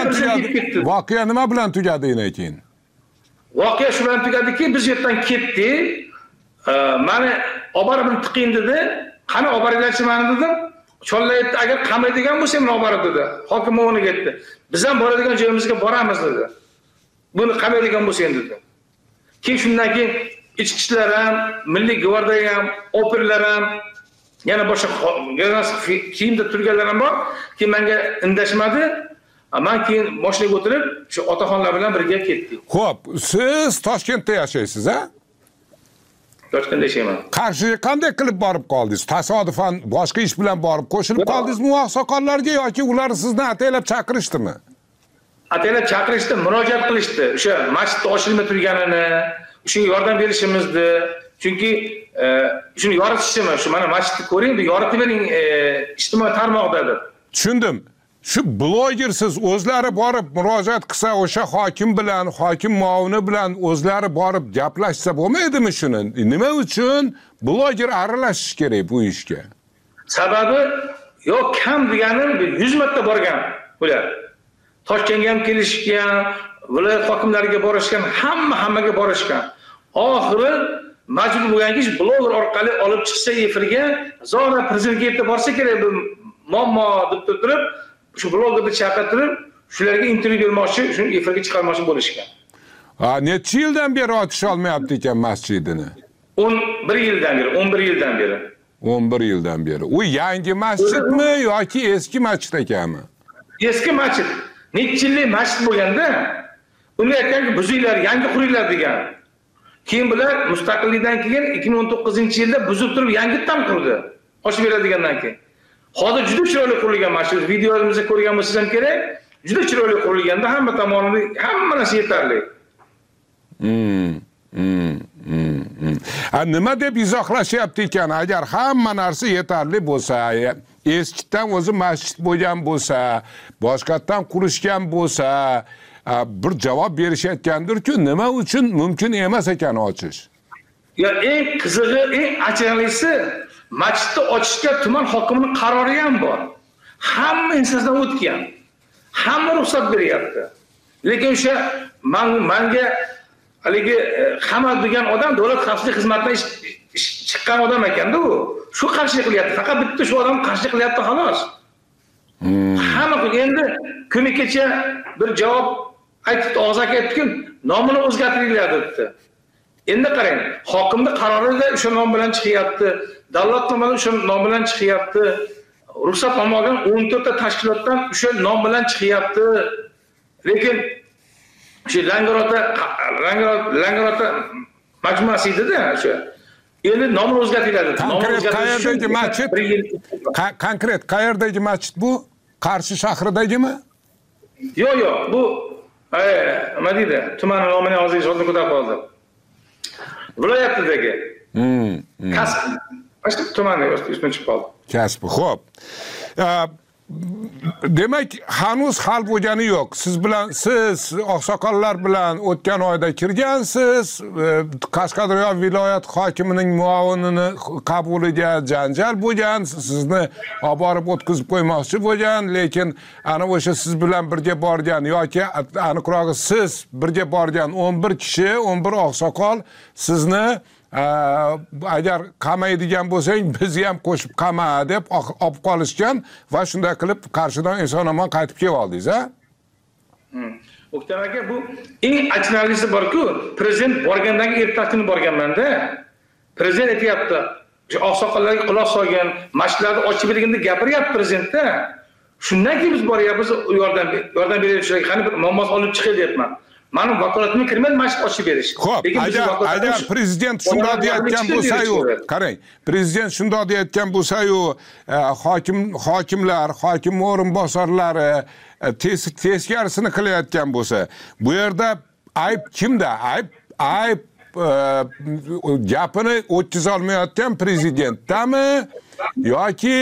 nima bilan tugadi keyin? Voqea shu bilan tugadiki, biz yerdan ketdik. Meni olib borib tiqing dedi. "Qani olib boringlarchi meni" dedim. Chollar aytdi, "Agar qamaydigan bo'lsa men olib borib" dedi. Hokim o'rniga aytdi. "Biz ham boradigan joyimizga boramiz" dedi. "Buni qamaydigan bo'lsang" dedi. Keyin shundan keyin ichki ishlar ham, Milliy gvardiya ham, operlar ham, yana boshqa kiyimda turganlar ham bor. Keyin menga indashmadi. Men keyin mashinaga o'tirib, shu otaxonlar bilan birga ketdik. Xo'p, siz Toshkentda yashaysiz, a? Toshkentda yashayman. Qarshiga qanday qilib borib qoldingiz? Tasodifan boshqa ish bilan borib qo'shilib qoldingizmi u oqsoqollarga yoki ular sizni ataylab chaqirishdimi? Ataylab chaqirishdi, murojaat qilishdi. O'sha masjidda ochilmay turganini, shunga yordam berishimizni, chunki shuni yoritishimi, shu mana masjidni ko'ring, bu yoritib bering ijtimoiy tarmoqda deb. Tushundim. Shu blogersiz o'zlari borib murojaat qilsa, o'sha hokim bilan, hokim muovini bilan o'zlari borib gaplashsa bo'lmaydimi shuni? Nima uchun bloger aralashish kerak bu ishga? Sababi yo'q, kam deganim 100 marta borgan ular. Toshkentga ham kelishgan, viloyat hokimlariga borishgan, hammaga borishgan. Oxiri majbur bo'lganki, bloger orqali olib chiqsa efirga, zora prezidentga borsa kerak bu muammo deb turib, shu blogerni chaqirtirib, shularga intervyu bermoqchi, shuni efirga chiqarmoqchi bo'lishgan. Necha yildan beri ochish olmayapti ekan masjidini? 11 yildan beri. 11 yildan beri. U yangi masjidmi yoki eski masjid ekanmi? Eski masjid. Necha yillik masjid bo'lganda, unga aytganki, buzinglar, yangi quringlar degan. Keyin bular mustaqillikdan keyin 2019-yilda buzib turib yangidan qurdi. Ochib beradigandan keyin. Hozir juda chiroyli qurilgan masjid. Videolarimizni ko'rgan bo'lsangiz ham kerak. Juda chiroyli qurilganda hamma tomonidan hamma narsa yetarli. Nima deb izohlashyapti ekan, agar hamma narsa yetarli bo'lsa, eskidan o'zi masjid bo'lgan bo'lsa, boshqatdan qurishgan bo'lsa, bir javob berishayotgandir-ku, nima uchun mumkin emas ekan ochish? Ya eng qizig'i, eng achinarlisi, masjidni ochishga tuman hokimining qarori ham bor. Hamma instansiyadan o'tgan. Hamma ruxsat beryapti. Lekin o'sha menga haligi Hamad degan odam davlat xavfsizlik xizmatidan chiqqan odam ekanda u. Shu qarshilik qilyapti. Faqat bitta shu odam qarshilik qilyapti xolos. Hamma endi ko'mikkacha bir javob aytib og'zaki aytdim, nomini o'zgartiringlar debdi. Endi qarang, hokimning qarorida o'sha nom bilan chiqyapti, davlat tomonidan o'sha nom bilan chiqyapti, ruxsat olmagan 14 ta tashkilotdan o'sha nom bilan chiqyapti. Lekin shu Langrota majmuasi edi-da o'sha. Endi nomini o'zgartiringlar dedi. Qayerdagi masjid? Konkret qayerdagi masjid bu? Qarshi shahridagimi? Yo'q, bu nima deydi? Tuman nomini hozir yozib ko'tarib qoldi. Viloyatdagi. Kasb. Boshqa tumani ismi chiqib qoldi. Kasb. Xo'p. demak, hanuz hal bo'lgani yo'q. Siz oqsoqollar bilan o'tgan oyda kirgansiz. Qashqadaryo viloyat hokimining muovinini qabuliga janjal bo'lgan, sizni olib borib o'tkazib qo'ymoqchi bo'lgan, lekin ana o'sha siz bilan birga borgan yoki aniqrog'i siz birga borgan 11 kishi, 11 oqsoqol sizni agar qamaydigan bo'lsang bizni ham qo'shib qama deb olib qolishgan va shunday qilib Qarshidan eson-omon qaytib kelib oldingiz, a? O'ktam aka, bu eng achinarlisi bor-ku, prezident borgandan keyin ertasi borganman-da. Prezident aytayapti, o'sha oqsoqollarga quloq solgan, masjidlarni ochib berganda gapiryapti prezidentda. Shundan keyin biz boryapmiz, yordam berishga, qani bir muammo olib chiqay deyapman. Mening vakolatimga kirmaydi masjid ochib berish. Xo'p, agar prezident shunday deyotgan bo'lsa-yu, qarang, prezident shunday deyotgan bo'lsa-yu, hokimlar, hokim o'rinbosarlari teskarisini qilayotgan bo'lsa, bu yerda ayb kimda? Ayb gapini o'tkiza olmayotgan prezidentdami yoki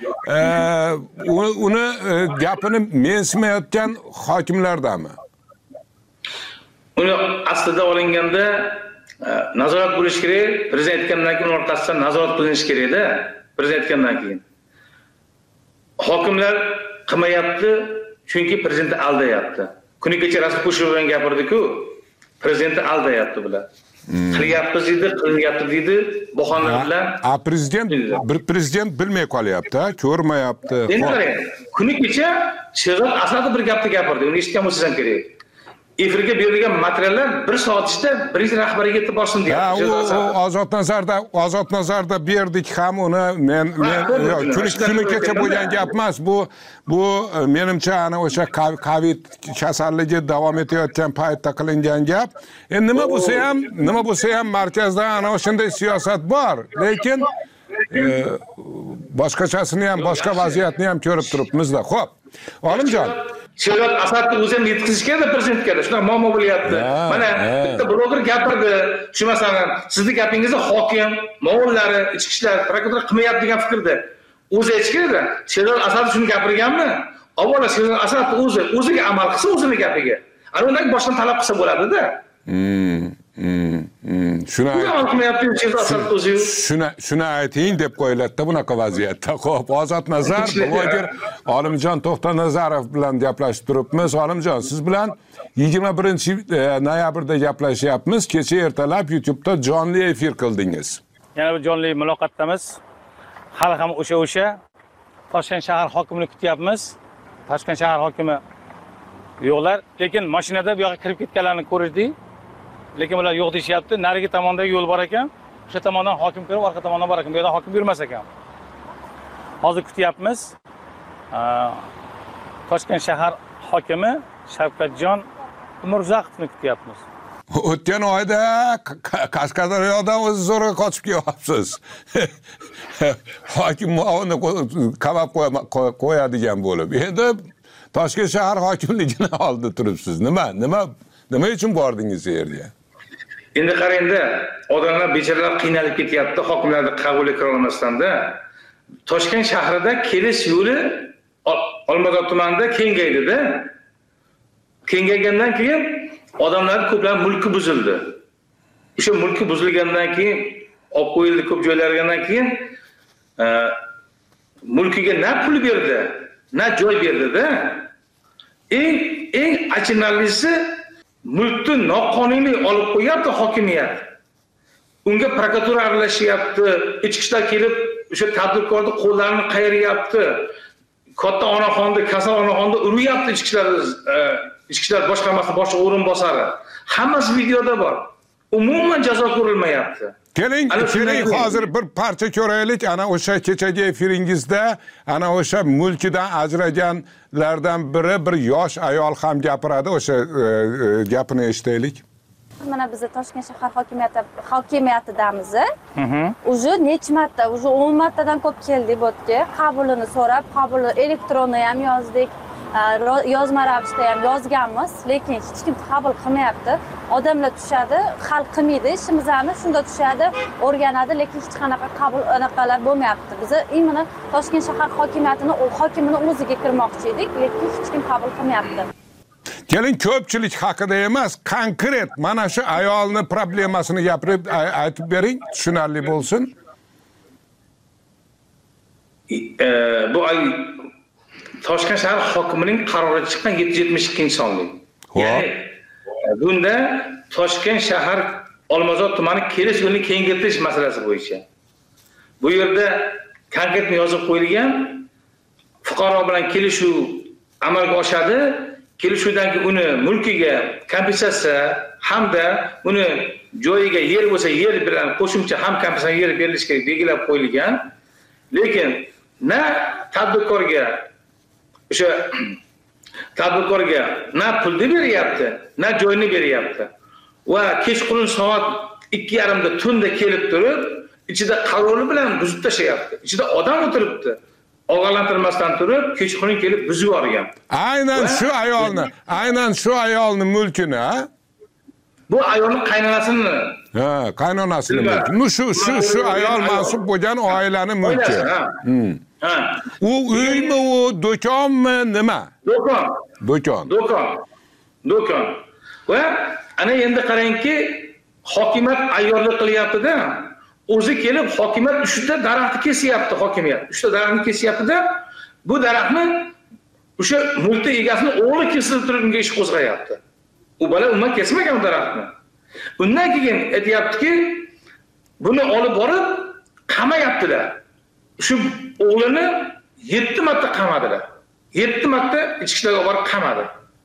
uni gapini mensimayotgan hokimlardami? Uni aslida olinganda nazorat bo'lish kerak, prezident aytgandan keyin o'rtasidan nazorat qilinish kerak-da, prezident aytgandan keyin. Hokimlar qilmayapti, chunki prezidentni aldayapti. Kuni kecha Rasul Kusherov bilan gapirdi-ku, prezidentni aldayapti bular. Qilyapmiz deydi, qilinyapti deydi, bahona bilan. Prezident bilmay qolyapti, ko'rmayapti. Endi qarang, kuni kecha Sherzod Asadov bir gapni gapirdi, uni eshitgan bo'lsangiz ham kerak. Efirga berilgan materiallar 1 soat ichida birinchi rahbariga yetib borsin deyapti. Ozod nazarda berdik ham uni. Men kuni kecha bo'lgan gap emas. Bu menimcha ana o'sha Covid kasalligi davom etayotgan paytda qilingan gap. Endi nima bo'lsa ham markazda ana o'shanday siyosat bor, lekin boshqachasini ham, boshqa vaziyatni ham ko'rib turibmiz-da. Xo'p, Olimjon, Sherzod Asadovni o'zi ham yetkazish kerak prezidentga. Shunaqa muammo bo'lyapti. Mana bitta bloger gapirdi. Shu masalan, sizning gapingizni hokim, muovinlari, ichki ishlar, prokuratura qilmayapti degan fikrda. O'zi aytish kerak-da. Sherzod Asadov shuni gapirganmi? Avvalo Sherzod Asadov o'ziga amal qilsa, o'zining gapiga. Ana undan boshdan talab qilsa bo'ladi-da. Shuni ayting deb qo'yiladi-da bunaqa vaziyatda. Xo'p, Ozodnazar, bloger Olimjon To'xtanazarov bilan gaplashib turibmiz. Olimjon, siz bilan 21-noyabrda gaplashyapmiz. Kecha ertalab YouTube'da jonli efir qildingiz. Yana bir jonli muloqotdamiz. Hali ham o'sha Toshkent shahar hokimini kutyapmiz. Toshkent shahar hokimi yo'qlar, lekin mashinada bu yoqqa kirib ketganlarni ko'rdik. Lekin ular yo'q deyapti. Narigi tomondagi yo'l bor ekan. O'sha tomondan hokim kirib, orqa tomondan bor ekan. Bu yerda hokim yurmas ekan. Hozir kutyapmiz. Toshkent shahar hokimi Shavkatjon Umurzakovni kutyapmiz. O'tgan oyda Qashqadaryodan o'zi zo'rg'a qochib kelyapsiz. Hokim muovini qamab qo'yadigan bo'lib. Endi Toshkent shahar hokimligini oldi turibsiz. Nima uchun bordingiz bu yerga? Endi qarangda, odamlar bechoralar qiynalib ketyapti, hokimlarni qabul qila olmasdan-da. Toshkent shahrida kelish yo'li Olmazor tumanida kengaydi-da. Kengaygandan keyin odamlar ko'plab mulki buzildi. O'sha mulki buzilgandan keyin olib qo'yildi ko'p joylardan keyin mulkiga na pul berdi, na joy berdi-da. Eng achinarlisi mulkni noqonuniy olib qo'yapti hokimiyat. Unga prokuratura aralashyapti, ichki ishlar kelib o'sha tadbirkorni qo'llarini qayiryapti. Katta onaxonni, kasal onaxonni uryapti ichki ishlar boshqarmasi boshqa o'rinbosari. Hammasi videoda bor. Umuman jazo ko'rilmayapti. Keling hozir bir parcha ko'raylik. Ana o'sha kechagi efiringizda ana o'sha mulkidan ajraganlardan biri bir yosh ayol ham gapiradi. O'sha gapini eshitaylik. Mana biz Toshkent shahar hokimiyatidamiz. Уже necha marta, уже 10 martadan ko'p keldik bu yerga. Qabulini so'rab, qabulni elektronini ham yozdik. yozma ravishda ham yozganmiz, lekin hech kim qabul qilmayapti. Odamlar tushadi, hal qilmaydi ishimizni, shunda tushadi, o'rganadi, lekin hech qanaqa qabul anaqalar bo'lmayapti. Biz imini Toshkent shahar hokimiyatining hokimini o'ziga kirmoqchi edik, lekin hech kim qabul qilmayapti. Keling, ko'pchilik haqida emas, konkret mana shu ayolni problemasini gapirib aytib bering, tushunarli bo'lsin. Bu Toshkent shahar hokimining qarori chiqqan 772-sonlik. Ya'ni bunda Toshkent shahar Olmazor tumani kelish yo'lini kengaytirish masalasi bo'yicha. Bu yerda konkret yozib qo'yilgan, fuqaro bilan kelishuv amalga oshadi. Kelishuvdan keyin uni mulkiga kompensatsiya hamda uni joyiga yer bo'lsa yer bilan qo'shimcha ham kompensatsiya yer berilishi kerak belgilab qo'yilgan. Lekin na tadbirkorga o'sha tadbirkorga na pulni beryapti, na joyni beryapti. Va kechqurun soat 2:30 da tunda kelib turib, ichida qarori bilan buzib tashlayapti. Ichida odam o'tiribdi. Ogohlantirmasdan turib, kechqurun kelib buzib yuborgan. Aynan shu ayolni mulkini, ha? Bu ayolning qaynonasini. Ha, qaynonasini mulki. Shu ayol mansub bo'lgan oilaning mulki. Ha. U uymi, u do'konmi, nima? Do'kon. Va ana endi qarangki, hokimiyat ayyorlik qilyapti-da. O'zi kelib hokimiyat 3 ta daraxtni kesyapti, hokimiyat. 3 ta daraxtni kesyapti-da, bu daraxtni o'sha mulk egasini o'g'li kesib turib unga ish qo'zg'ayapti. U bola umuman kesmagan daraxtni. Undan keyin aytayaptiki, buni olib borib qamayaptilar. Shu o'g'lini 7 marta qamadilar. 7 marta ichki ishlarga borib qamadi.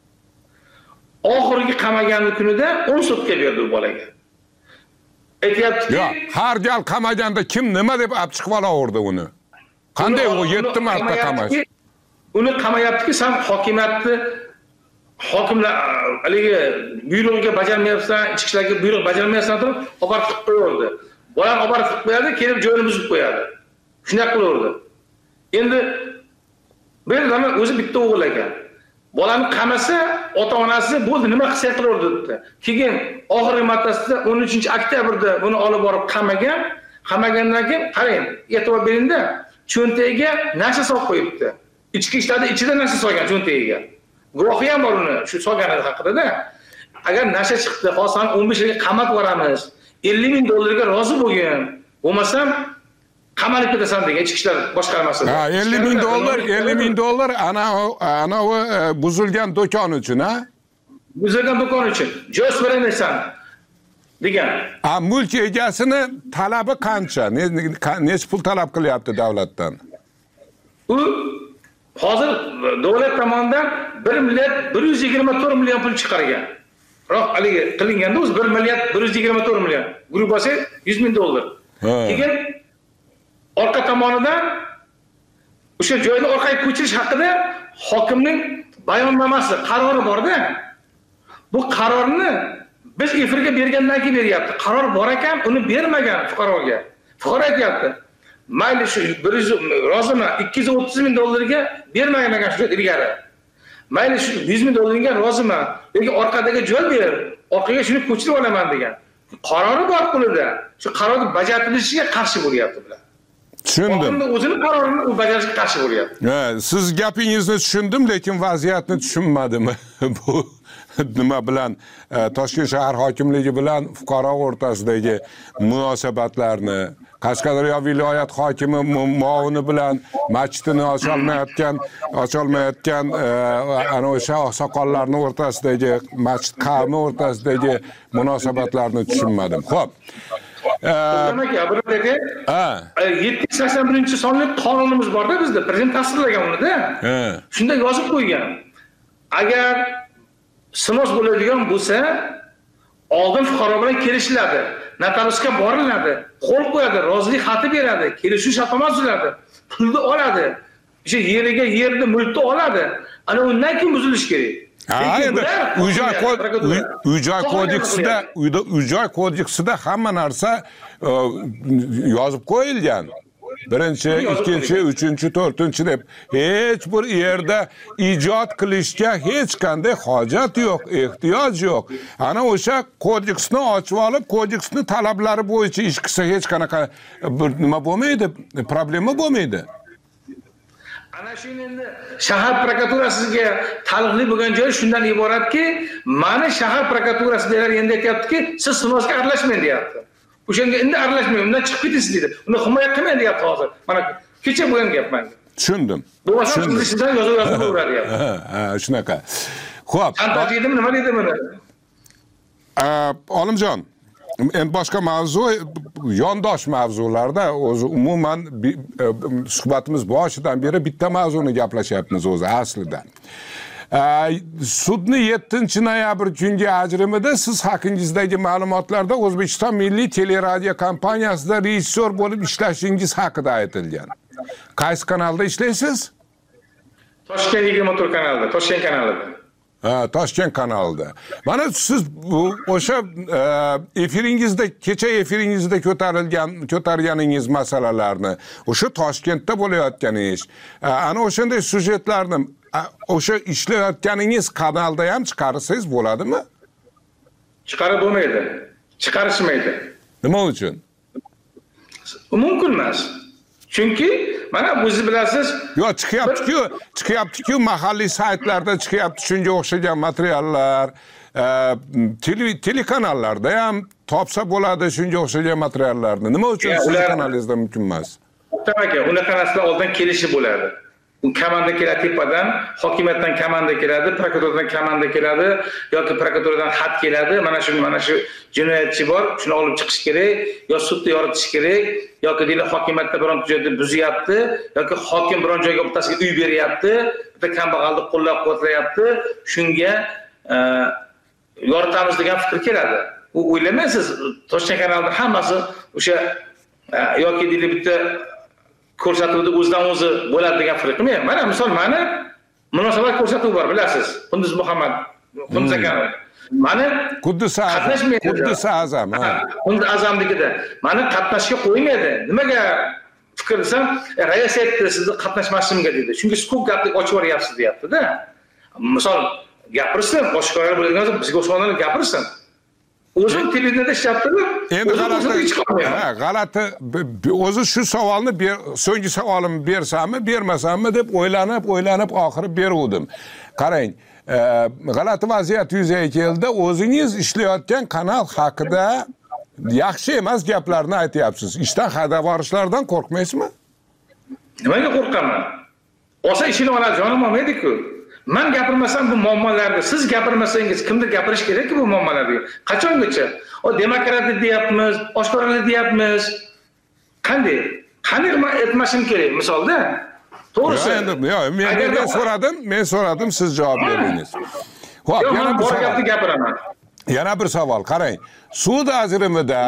Oxirgi qamagan kunida 10 sutka berdi u bolaga. Aytayaptiki, har gal qamaganda kim nima deb olib chiqib olaverdi uni? Qanday u 7 marta qamash? Uni qamayaptiki, sen hokimiyatni hokimlar haligi buyrug'iga bajarmayapsan, ichki ishlarga buyruq bajarmayapsan deb oborib tiqib qo'yardi. Bolani oborib tiqib qo'yadi, kelib joyini buzib qo'yadi. Shunday qilaverdi. Endi bir zaman o'zi bitta o'g'il ekan. Bolani qamasa, ota-onasi bo'ldi, nima qilsa qilaverdi dedi. Keyin oxirgi martasida 13-oktyabrda buni olib borib qamagan. Qamagandan keyin qarang, e'tibor beringda, cho'ntagiga nasha solib qo'yibdi. Ichki ishlarda ichida nasha solgan cho'ntagiga. Guvohi ham bor uni, shu solganligi haqida-da. Agar nasha chiqdi, hozir 15 yilga qamat beramiz, $50,000 ga rozi bo'lgan. Bo'lmasam qamalib ketasan degan ichki ishlar boshqarmasi. Ha, $50,000 ana o buzilgan do'kon uchun, ha? Buzilgan do'kon uchun. Joy so'ramaysan degan. Mulk egasini talabi qancha? Nech pul talab qilyapti davlatdan? U hozir davlat tomonidan 1,124 million pul chiqargan. Biroq haligi qilinganda o'zi 1,124 million. Grubosi $100,000. Keyin orqa tomonidan o'sha joyni orqaga ko'chirish haqida hokimning bayonnomasi, qarori bor-da. Bu qarorni biz efirga bergandan keyin beryapti. Qaror bor ekan, uni bermagan fuqaroga. Fuqaro aytayapti, mayli shu rozimi $230,000 ga bermagan ekan shu ilgari. Mayli shu $100,000 ga rozimi, lekin orqadagi joy ber, orqaga shuni ko'chirib olaman degan. Qarori bor qo'lida. Shu qarorni bajarilishiga qarshi bo'lyapti bular. Tushundim. Hokimning o'zini qarorini u bajarishga qarshi bo'lyapti. Siz gapingizni tushundim, lekin vaziyatni tushunmadim. Bu nima bilan Toshkent shahar hokimligi bilan fuqaro o'rtasidagi munosabatlarni, Qashqadaryo viloyat hokimi muovini bilan masjidini ocholmayotgan ana o'sha oqsoqollarning o'rtasidagi, masjid qavmi o'rtasidagi munosabatlarni tushunmadim. Xo'p. Demak, 781-sonli qonunimiz bor-da bizda, prezident tasdiqlagan uni-da. Shunda yozib qo'ygan. Agar sinoz bo'ladigan bo'lsa, oldin fuqaro bilan kelishiladi, notariusga boriladi, qo'l qo'yadi, rozilik xati beradi, kelishuv shartnoma tuziladi, pulni oladi, o'sha yeriga yerni mulkni oladi. Ana undan keyin buzilish kerak. Uy-joy kodeksida hamma narsa yozib qo'yilgan. birinchi, ikkinchi, uchinchi, to'rtinchi deb hech bir yerda ijod qilishga hech qanday hojat yo'q, ehtiyoj yo'q. Ana o'sha kodeksni ochib olib, kodeksni talablari bo'yicha ish qilsa hech qanaqa nima bo'lmaydi, problema bo'lmaydi. Ana shu endi shahar prokuraturasiga taalluqli bo'lgan joyi shundan iboratki, mani shahar prokuraturasi deylar endi aytayaptiki, siz sunosga aralashmang deyapti. O'shanga endi aralashmang, undan chiqib ketasiz deydi. Uni himoya qilmang deyapti hozir. Mana kecha bo'lgan gap manga. Tushundim. Bo'lmasa sizdan yozuv yozib deyapti. Ha, shunaqa. Xo'p. Chantaj edimi, nima deydi buni? Olimjon, endi boshqa mavzu, yondosh mavzularda o'zi umuman suhbatimiz boshidan beri bitta mavzuni gaplashyapmiz o'zi aslida. Sudni 7-noyabr kungi ajrimida siz haqingizdagi ma'lumotlarda O'zbekiston Milliy teleradio kompaniyasida rejissyor bo'lib ishlashingiz haqida aytilgan. Qaysi kanalda ishlaysiz? Toshkent 24 kanalida, Toshkent kanalida. Toshkent kanalida. Mana siz o'sha efiringizda, kecha efiringizda ko'targaningiz masalalarni, o'sha Toshkentda bo'layotgan ish, ana o'shanday sujetlarni o'sha ishlayotganingiz kanalda ham chiqarsangiz bo'ladimi? Chiqarib bo'lmaydi. Chiqarishmaydi. Nima uchun? Mumkin emas. Chunki mana o'zingiz bilasiz, yo'q, chiqyapti-ku, mahalliy saytlarda chiqyapti shunga o'xshagan materiallar, telekanallarda ham topsa bo'ladi shunga o'xshagan materiallarni. Nima uchun sizning kanalingizda mumkin emas? Aka, unaqasidan oldin kelishi bo'ladi. Komanda keladi tepadan, hokimiyatdan komanda keladi, prokuraturadan komanda keladi yoki prokuraturadan xat keladi. Mana shu jinoyatchi bor, shuni olib chiqish kerak, yo sudda yoritish kerak, yoki deylik hokimiyatda biron joyda buzyapti, yoki hokim biron joyga bittasiga uy beryapti, bitta kambag'alni qo'llab-quvvatlayapti, shunga yoritamiz degan fikr keladi. U o'ylamaysiz, Toshkent kanalida hammasi o'sha yoki deylik bitta ko'rsatuvda o'zidan o'zi bo'ladi degan fikr qilmayman. Mana misol mani munosabat ko'rsatuvi bor, bilasiz. Qunduz Muhammad, Qunduz akam. Mani Qunduz Azam, ha. Qunduz Azamligida mani qatnashga qo'ymaydi. Nimaga fikr qilsam, rais aytdi, sizni qatnashmasligimga dedi. Chunki siz ko'p gapni ochib yuboryapsiz deyapti-da. Misol gapirsin, oshkora bo'ladigan bo'lsa, bizga o'xshaganlar gapirsin. O'zim televideniyada ishlatdim. Endi g'alati, o'zi shu savolni so'nggi savolimni bersammi, bermasammi deb o'ylanib oxiri beruvdim. Qarang, g'alati vaziyat yuzaga keldi. O'zingiz ishlayotgan kanal haqida yaxshi emas gaplarni aytyapsiz. Ishdan haydab yuborishlardan qo'rqmaysizmi? Nimaga qo'rqaman? O'sha ishini oladi, jonim olmaydi-ku. Men gapirmasam bu muammolarni, siz gapirmasangiz kimdir gapirish kerak-ku bu muammolarni. Qachongacha? O demokratlik deyapmiz, oshkoralik deyapmiz. Qanday aytmashim kerak misolda? To'g'risi. Men so'radim, siz javob berdingiz. Xo'p, yana bir savol, qarang. Sud ajrimida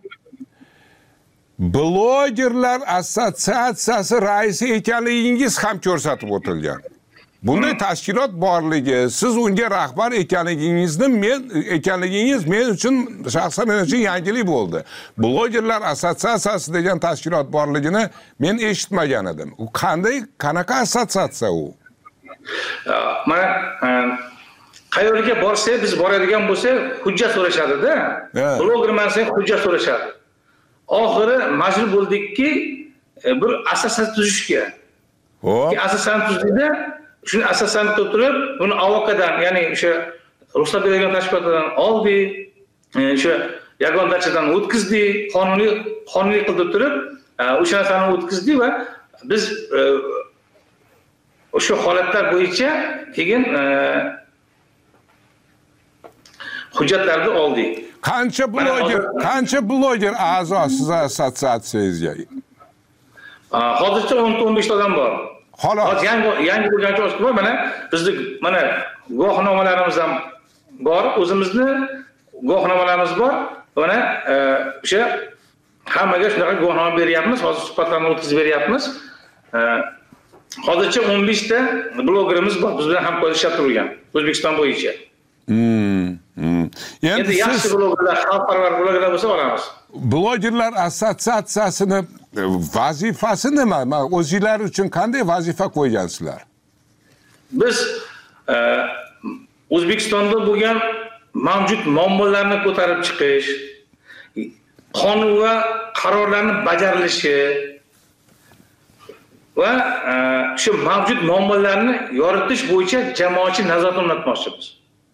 blogerlar assotsiatsiyasi raisi ekanligingiz ham ko'rsatib o'tilgan. Bunday tashkilot borligi, siz unga rahbar ekanligingiz men uchun shaxsan men uchun yangilik bo'ldi. Blogerlar assotsiatsiyasi degan tashkilot borligini men eshitmagan edim. U qanaqa assotsiatsiya u? Mana qayerga borsak, biz boradigan bo'lsak, hujjat so'rashadi-da. Blogerman sen hujjat so'rashadi. Oxiri majbur bo'ldikki, bir assotsiatsiya tuzishga. Assotsiatsiya tuzdi. Shuni asosan turib, buni avokadan, ya'ni o'sha ruxsat berilgan tashkilotdan oldi, o'sha yagondachidan o'tkazdi, qonuniy qilib turib, o'sha narsani o'tkazdi va biz o'sha holatlar bo'yicha keyin hujjatlarni oldik. Qancha bloger a'zo siz assotsiatsiyangizga? Hozircha 15 odam bor. Xolos. Yangi bo'lgancha o'sib bor. Mana bizning mana guvohnomalarimiz ham bor, o'zimizni guvohnomalarimiz bor. Mana o'sha hammaga shunaqa guvohnoma beryapmiz, hozir suhbatlarni o'tkazib beryapmiz. Hozircha 15 ta blogerimiz bor, biz bilan hamkorlashib turgan O'zbekiston bo'yicha. Endi yaxshi blogerlar, xalqparvar blogerlar bo'lsa olamiz. Blogerlar assotsiatsiyasini vazifasi nima? O'zinglar uchun qanday vazifa qo'ygansizlar? Biz O'zbekistonda bo'lgan mavjud muammolarni ko'tarib chiqish, qonun va qarorlarni bajarilishi va shu mavjud muammolarni yoritish bo'yicha jamoatchilik nazorat o'rnatmoqchimiz.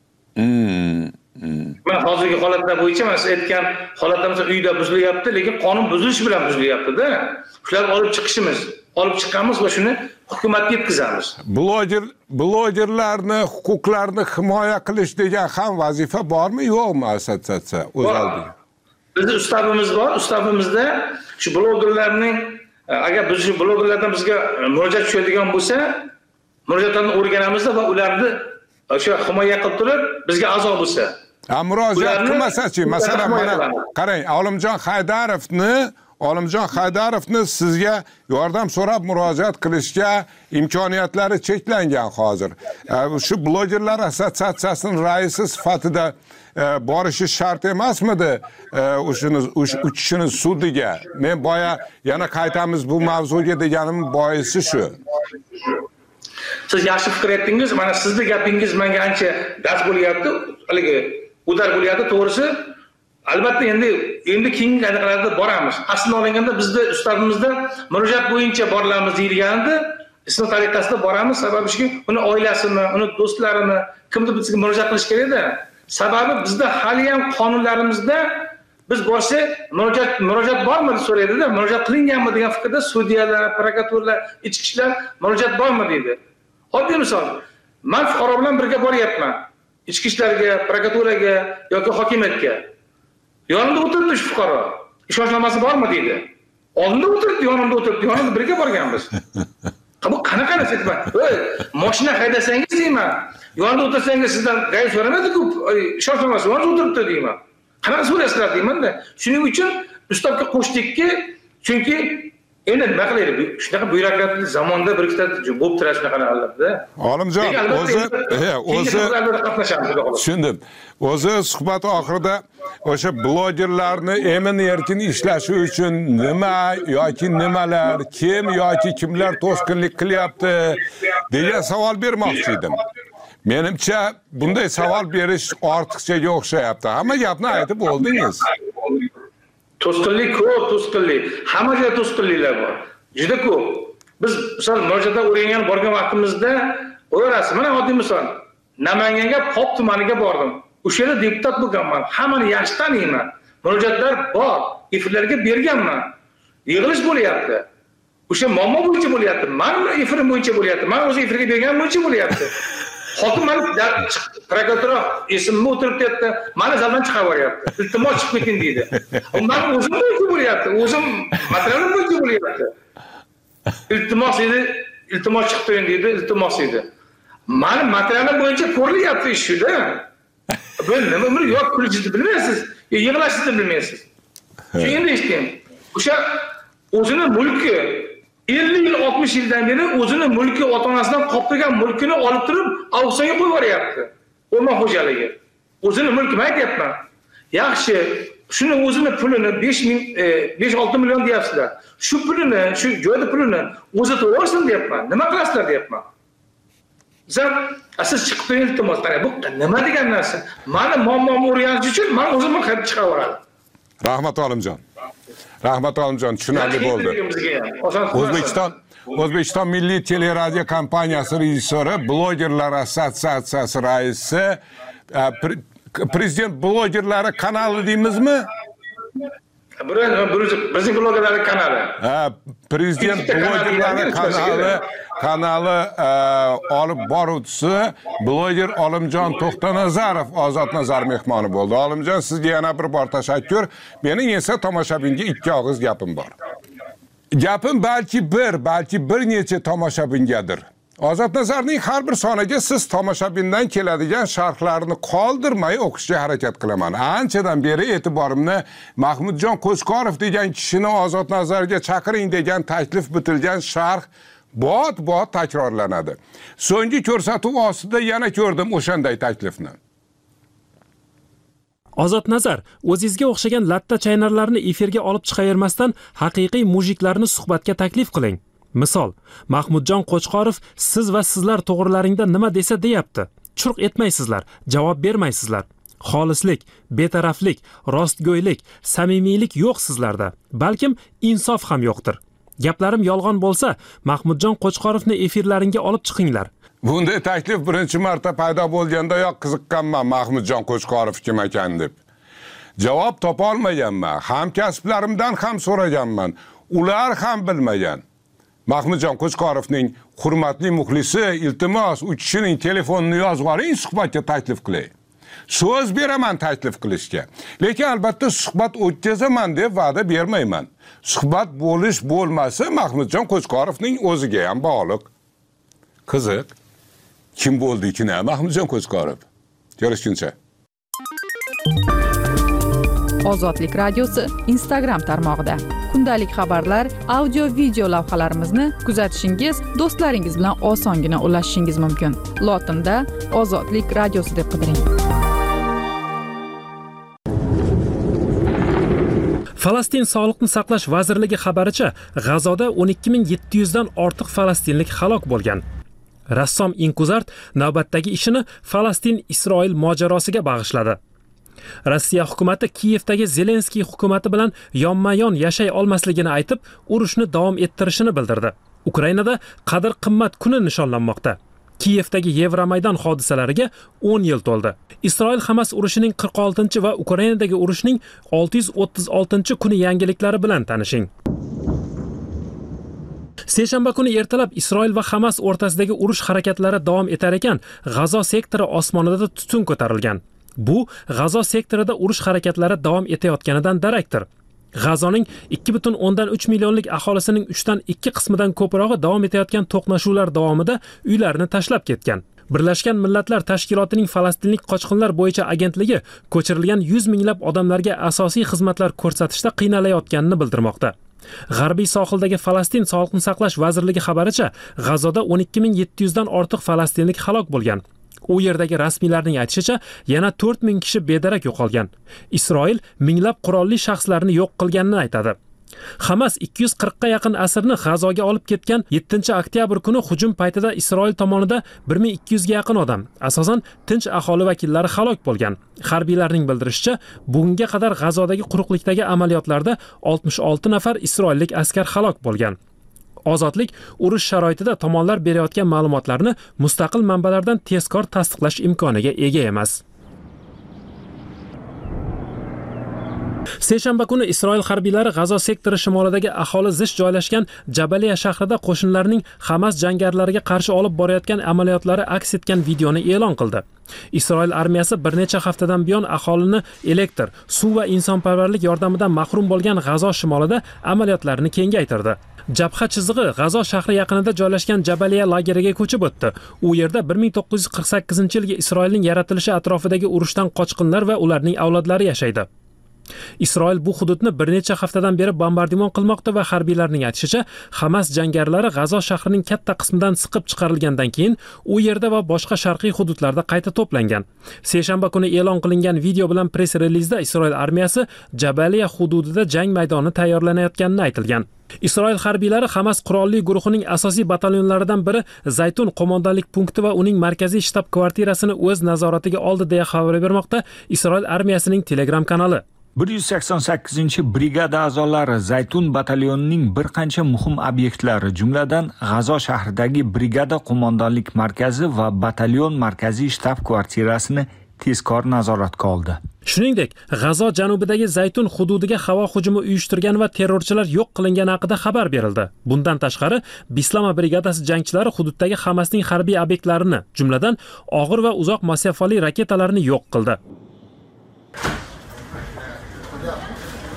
Men hozirgi holatlar bo'yicha siz aytgan holatda mesela uyda buzilyapti, lekin qonun buzilishi bilan buzilyapti-da. Shularni olib chiqqanmiz va shuni hukumatga yetkazamiz. Blogerlarni huquqlarini himoya qilish degan ham vazifa bormi, yo'qmi assotsiatsiya o'z oldiga? Bizning ustavimiz bor. Ustavimizda shu blogerlarning agar biz shu blogerlardan bizga murojaat tushadigan bo'lsa, murojaatlarni o'rganamizda va ularni o'sha himoya qilib turib bizga a'zo bo'lsa. Murojaat qilmasa-chi, masalan mana qarang, Olimjon Haydarovni sizga yordam so'rab murojaat qilishga imkoniyatlari cheklangan hozir. Shu blogerlar assotsiatsiyasining raisi sifatida borishi shart emasmidi u kishini sudiga? Men boya yana qaytamiz bu mavzuga deganim boisi shu. Siz yaxshi fikr aytdingiz. Mana sizning gapingiz menga ancha dars bo'lyapti. Haligi udar bo'lyapti, to'g'risi. Albatta endi keyingi qadamlarda boramiz. Aslida olganda bizda ustavimizda murojaat bo'yicha boramiz deyilgandi. Isloh tariqasida boramiz. Sababi shuki, uni oilasini, uni do'stlarini kimdir bizga murojaat qilish kerak-da. Sababi bizda hali ham qonunlarimizda biz borsa murojaat bormi deb so'raydi-da. Murojaat qilinganmi degan fikrda sudyalar, prokuratorlar, ichki ishlar murojaat bormi deydi. Oddiy misol, men fuqaro bilan birga boryapman. Ichki ishlarga, prokuraturaga yoki hokimiyatga. Yonimda o'tiribdi shu fuqaro. Ishonchnomasi bormi deydi. Oldinda o'tiribdi, yonimda o'tiribdi, yonimda birga borganmiz. Bu qanaqa narsa? Mashina haydasangiz deyman. Yonimda o'tirsangiz sizdan g'ayb so'ramadi-ku, ishonchnomasi yonimda o'tiribdi deyman. Qanaqa so'rasizlar deyman-da. Shuning uchun ustavga qo'shdikki, chunki endi nima qilaylik? Shunaqa byurokratlik zamonda bir ikkita bo'lib turadi shunaqalarda. Olimjon, tushundim. O'zi suhbat oxirida o'sha blogerlarni emin-erkin ishlashi uchun nima yoki nimalar, kim yoki kimlar to'sqinlik qilyapti degan savol bermoqchi edim. Menimcha bunday savol berish ortiqchaga o'xshayapti. Hamma gapni aytib bo'ldingiz. To'sqinlik ko'p, to'sqinlik. Hamma joyda to'sqinliklar bor. Juda ko'p. Biz misol murojaatga o'rgangan borgan vaqtimizda o'rasi, mana oddiy misol, Namanganga Pop tumaniga bordim. O'sha yerda deputat bo'lganman. Hammani yaxshi taniyman. Murojaatlar bor, efirlarga berganman. Yig'ilish bo'lyapti. O'sha muammo bo'yicha bo'lyapti. Men efirim bo'yicha bo'lyapti. Men o'z efirga bergan bo'yicha bo'lyapti. Hokim mana prokuratura esimni o'tiribdi, mani zaldan chiqarib yuboryapti. Iltimos chiqib keting deydi. Men o'zim bo'yicha bo'lyapti. O'zim materialim bo'yicha bo'lyapti. Iltimos edi, iltimos chiqib turing deydi, iltimos edi. Mani materialim bo'yicha ko'rilyapti ishda. Bu nima bir yo'q kulishni bilmaysiz, yig'lashni bilmaysiz. Shu endi eshitdim. O'sha o'zini mulki 50 yil 60 yildan beri o'zini mulki ota-onasidan qoptirgan mulkini olib turib auksionga qo'yib yuboryapti. O'rmon xo'jaligi. O'zini mulki aytyapman. Yaxshi, shuni o'zini pulini 5-6 million deyapsizlar. Shu pulini, shu joyda pulini o'zi to'lasin deyapman. Nima qilasizlar deyapman. Siz chiqib turing iltimos. Bu nima degan narsa? Mani muammomni o'rganish uchun men o'zimni qaytib chiqarib yuboradim. Rahmat Olimjon. Rahmat Olimjon, tushunarli bo'ldi. O'zbekiston Milliy teleradio kompaniyasi rejissyori, blogerlar assotsiatsiyasi raisi, prezident blogerlari kanali deymizmi? Bizning blogerlar kanali. Prezident blogerlari kanali olib boruvchisi bloger Olimjon To'xtanazarov Ozodnazar mehmoni bo'ldi. Olimjon, sizga yana bir bor tashakkur. Mening esa tomoshabinga ikki og'iz gapim bor. Gapim balki bir necha tomoshabingadir. Ozodnazarning har bir soniga siz tomoshabindan keladigan sharhlarni qoldirmay o'qishga harakat qilaman. Anchadan beri e'tiborimni Mahmudjon Qo'chqorov degan kishini Ozodnazarga chaqiring degan taklif bitilgan sharh bot takrorlanadi. So'nggi ko'rsatuv ostida yana ko'rdim o'shanday taklifni. Ozod Nazar o'zingizga o'xshagan latta chaynarlarni efirga olib chiqavermasdan haqiqiy mujiklarni suhbatga taklif qiling. Misol, Mahmudjon Qo'chqorov siz va sizlar to'g'rilaringda nima desa deyapti. Churq etmaysizlar, javob bermaysizlar. Xolislik, betaraflik, rostgo'ylik, samimiylik yo'q sizlarda. Balkim insof ham yo'qdir. Gaplarim yolg'on bo'lsa, Mahmudjon Qo'chqorovni efirlaringga olib chiqinglar. Bunday taklif birinchi marta paydo bo'lganda yo'q qiziqqanman Mahmudjon Qo'chqorov kim ekan deb. Javob topa olmaganman. Hamkasblarimdan ham so'raganman. Ular ham bilmagan. Mahmudjon Qo'chqorovning hurmatli muxlisi, iltimos, u kishining telefonini yozib oling, suhbatga taklif qilay. So'z beraman taklif qilishga. Lekin albatta suhbat o'tkazaman deb va'da bermayman. Suhbat bo'lmasi Mahmudjon Qo'chqorovning o'ziga ham bog'liq. Qiziq. Kim bo'ldi ekan Mahmudjon Qo'chqorov? Ko'rishguncha. Ozodlik radiosi Instagram tarmog'ida kundalik xabarlar, audio video lavhalarimizni kuzatishingiz, do'stlaringiz bilan osongina ulashishingiz mumkin. Lotinda Ozodlik radiosi deb qidiring. Falastin Sog'liqni saqlash vazirligi xabaricha, G'azoda 12700 dan ortiq falastinlik halok bo'lgan. Rassom Inkuzart navbatdagi ishini Falastin-Isroil mojarosiga bag'ishladi. Rossiya hukumati Kiyevdagi Zelenskiy hukumati bilan yonma-yon yashay olmasligini aytib, urushni davom ettirishini bildirdi. Ukrainada qadr-qimmat kuni nishonlanmoqda. Kiyevdagi Yevromaydon hodisalariga 10 yil to'ldi. Isroil Hamas urushining 46 va Ukrainadagi urushning 636 kuni yangiliklari bilan tanishing. Seshanba kuni ertalab Isroil va Hamas o'rtasidagi urush harakatlari davom etar ekan, G'azo sektori osmonida tutun ko'tarilgan. Bu G'azo sektorida urush harakatlari davom etayotganidan darakdir. G'azoning 2,3 millionlik aholisining 3dan 2 qismidan ko'prog'i davom etayotgan to'qnashuvlar davomida uylarini tashlab ketgan. Birlashgan Millatlar Tashkilotining Falastinlik qochqinlar bo'yicha agentligi ko'chirilgan 100 minglab odamlarga asosiy xizmatlar ko'rsatishda qiynalayotganini bildirmoqda. G'arbiy sohildagi Falastin Sog'liqni saqlash vazirligi xabaricha, G'azoda 12700 dan ortiq falastinlik halok bo'lgan. U yerdagi rasmiylarning aytishicha, yana 4000 kishi bedarak yo'qolgan. Isroil minglab qurolli shaxslarni yo'q qilganini aytadi. Hamas 240 ga yaqin asirni G'azoga olib ketgan 7-oktyabr kuni hujum paytida Isroil tomonidan 1200 ga yaqin odam, asosan tinch aholi vakillari halok bo'lgan. Harbiylarning bildirishicha, bugunga qadar G'azodagi quruqlikdagi amaliyotlarda 66 nafar isroillik askar halok bo'lgan. Ozodlik urush sharoitida tomonlar berayotgan ma'lumotlarni mustaqil manbalardan tezkor tasdiqlash imkoniga ega emas. Seshanba kuni Isroil harbiylari G'azo sektori shimolidagi aholi zich joylashgan Jabaliya shahrida qo'shinlarning Hamas jangarlariga qarshi olib borayotgan amaliyotlari aks etgan videoni e'lon qildi. Isroil armiyasi bir necha haftadan buyon aholini elektr, suv va insonparvarlik yordamidan mahrum bo'lgan G'azo shimolida amaliyotlarini kengaytirdi. Jabha chizig'i G'azo shahri yaqinida joylashgan Jabaliya lageriga ko'chib o'tdi. U yerda 1948-yilgi Isroilning yaratilishi atrofidagi urushdan qochqinlar va ularning avlodlari yashaydi. Isroil bu hududni bir necha haftadan beri bombardimon qilmoqda va harbiylarning aytishicha, Hamas jangarlari G'azo shahrining katta qismidan siqib chiqarilgandan keyin u yerda va boshqa sharqiy hududlarda qayta to'plangan. Seshanba kuni e'lon qilingan video bilan press relizda Isroil armiyasi Jabaliya hududida jang maydoni tayyorlanayotganini aytilgan. Isroil harbiylari Hamas qurolli guruhining asosiy batalyonlaridan biri Zaytun qo'mondonlik punkti va uning markaziy shtab kvartirasini o'z nazoratiga oldi deya xabar bermoqda Isroil armiyasining Telegram kanali. 188-brigada a'zolari Zaytun batalyonining bir qancha muhim obyektlari, jumladan G'azo shahridagi brigada qo'mondonlik markazi va batalyon markaziy shtab kvartirasini tezkor nazoratga oldi. Shuningdek, G'azo janubidagi Zaytun hududiga havo hujumi uyushtirgan va terrorchilar yo'q qilingani haqida xabar berildi. Bundan tashqari, Bislama brigadasi jangchilari hududdagi Hamasning harbiy obyektlarini, jumladan og'ir va uzoq masofali raketalarni yo'q qildi.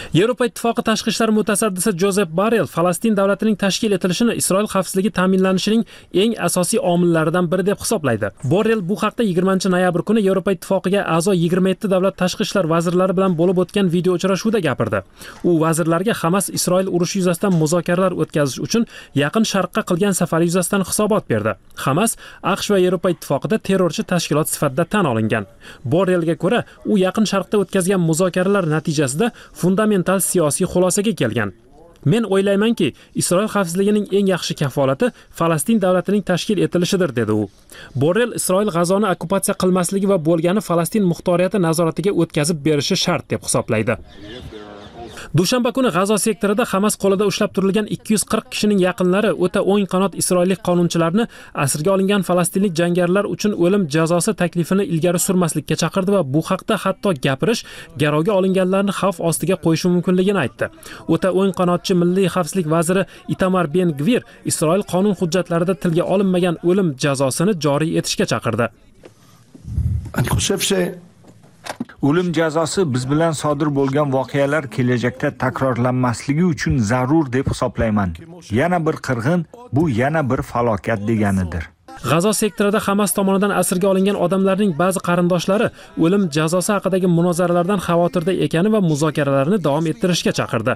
Yevropa Ittifoqi tashqi ishlar mutasaddisi Jozef Borrell Falastin davlatining tashkil etilishini Isroil xavfsizligi ta'minlanishining eng asosiy omillaridan biri deb hisoblaydi. Borrell bu haqda 20-noyabr kuni Yevropa Ittifoqiga a'zo 27 davlat tashqi ishlar vazirlari bilan bo'lib o'tgan video uchrashuvida gapirdi. U vazirlarga Hamas Isroil urushi yuzasidan muzokaralar o'tkazish uchun Yaqin Sharqqa qilgan safari yuzasidan hisobot berdi. Hamas AQSh va Yevropa Ittifoqida terrorchi tashkilot sifatida tan olingan. Borrellga ko'ra, u Yaqin Sharqda o'tkazgan muzokaralar natijasida fundamental siyosiy xulosaga kelgan. Men o'ylaymanki, Isroil xavfsizligining eng yaxshi kafolati Falastin davlatining tashkil etilishidir, dedi u. Borrell Isroil G'azoni okkupatsiya qilmasligi va bo'lgani Falastin muxtoriyati nazoratiga o'tkazib berishi shart deb hisoblaydi. Dushanba kuni G'azo sektorida Hamas qo'lida ushlab turilgan 240 kishining yaqinlari o'ta o'ng qanot isroillik qonunchilarni asirga olingan falastinlik jangarilar uchun o'lim jazosi taklifini ilgari surmaslikka chaqirdi va bu haqda hatto gapirish garovga olinganlarni xavf ostiga qo'yishi mumkinligini aytdi. O'ta o'ng qanotchi milliy xavfsizlik vaziri Itamar Ben-Gvir Isroil qonun hujjatlarida tilga olinmagan o'lim jazosini joriy etishga chaqirdi. O'lim jazosi biz bilan sodir bo'lgan voqealar kelajakda takrorlanmasligi uchun zarur deb hisoblayman. Yana bir qirg'in bu yana bir falokat deganidir. G'azo sektorida Hamas tomonidan asirga olingan odamlarning ba'zi qarindoshlari o'lim jazosi haqidagi munozaralardan xavotirda ekani va muzokaralarni davom ettirishga chaqirdi.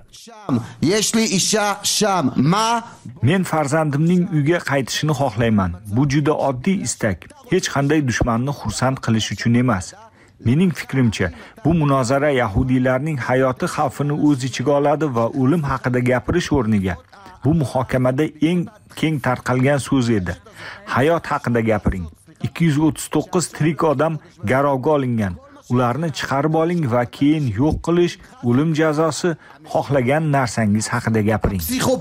Men farzandimning uyga qaytishini xohlayman. Bu juda oddiy istak. Hech qanday dushmanni xursand qilish uchun emas. Mening fikrimcha, bu munozara yahudiylarning hayoti xavfini o'z ichiga oladi va o'lim haqida gapirish o'rniga bu muhokamada eng keng tarqalgan so'z edi. Hayot haqida gapiring. 239 tirik odam garovga olingan. Ularni chiqarib oling va keyin yo'q qilish, o'lim jazosi, xohlagan narsangiz haqida gapiring.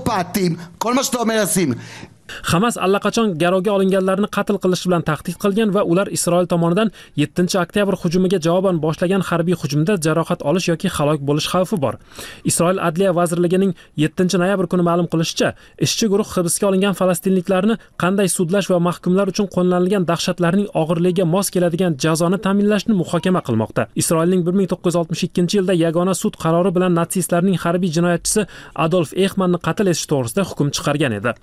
Hamas allaqachon garovga olinganlarni qatl qilish bilan tahdid qilgan va ular Isroil tomonidan 7-oktyabr hujumiga javoban boshlagan harbiy hujumda jarohat olish yoki halok bo'lish xavfi bor. Isroil Adliya vazirligining 7-noyabr kuni ma'lum qilishicha, ishchi guruh hibsga olingan falastinliklarni qanday sudlash va mahkumlar uchun qo'llanilgan dahshatlarning og'irligiga mos keladigan jazoni ta'minlashni muhokama qilmoqda. Isroilning 1962-yilda yagona sud qarori bilan natsistlarning harbiy jinoyatchisi Adolf Eichmannni qatl etish to'g'risida hukm chiqargan edi.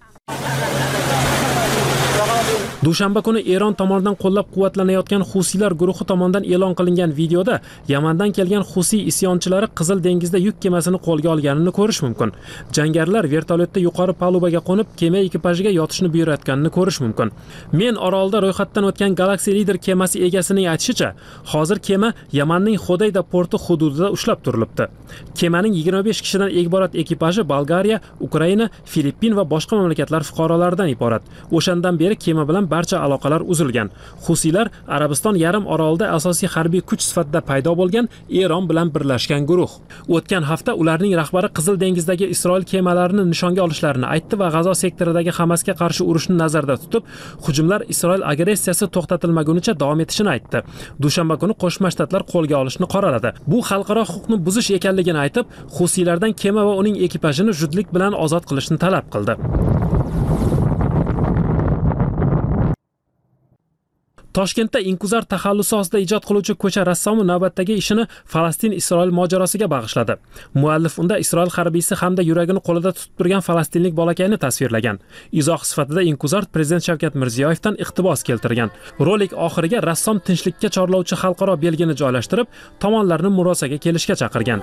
Dushanba kuni Eron tomonidan qo'llab-quvvatlanayotgan Husiylar guruhi tomonidan e'lon qilingan videoda Yamandan kelgan Husiy isyonchilari Qizil dengizda yuk kemasini qo'lga olganini ko'rish mumkin. Jangarilar vertolyotda yuqori palubaga qo'nib, kema ekipajiga yotishni buyurayotganini ko'rish mumkin. Men orolda ro'yxatdan o'tgan Galaxy Leader kemasi egasining aytishicha, hozir kema Yamanning Xodayda porti hududida ushlab turilibdi. Kemaning 25 kishidan iborat ekipaji Bolgariya, Ukraina, Filippin va boshqa mamlakatlar fuqarolaridan iborat. O'shandan beri kema bilan barcha aloqalar uzilgan. Husiylar Arabiston yarim orolida asosiy harbiy kuch sifatida paydo bo'lgan Eron bilan birlashgan guruh. O'tgan hafta ularning rahbari Qizil dengizdagi Isroil kemalarini nishonga olishlarini aytdi va G'azo sektoridagi Hamasga qarshi urushni nazarda tutib, hujumlar Isroil agressiyasi to'xtatilmagunicha davom etishini aytdi. Dushanba kuni Qo'shma Shtatlar qo'lga olishni qoraladi. Bu xalqaro huquqni buzish ekanligini aytib, Husiylardan kema va uning ekipajini zudlik bilan ozod qilishni talab qildi. Toshkentda Inkuzar taxallusi ostida ijod qiluvchi ko'cha rassomi navbatdagi ishini Falastin-Isroil mojarosiga bag'ishladi. Muallif unda Isroil harbiysi hamda yuragini qo'lida tutib turgan falastinlik bolakayni tasvirlagan. Izoh sifatida Inkuzar prezident Shavkat Mirziyoyevdan iqtibos keltirgan. Rolik oxiriga rassom tinchlikka chorlovchi xalqaro belgini joylashtirib, tomonlarni murosaga kelishga chaqirgan.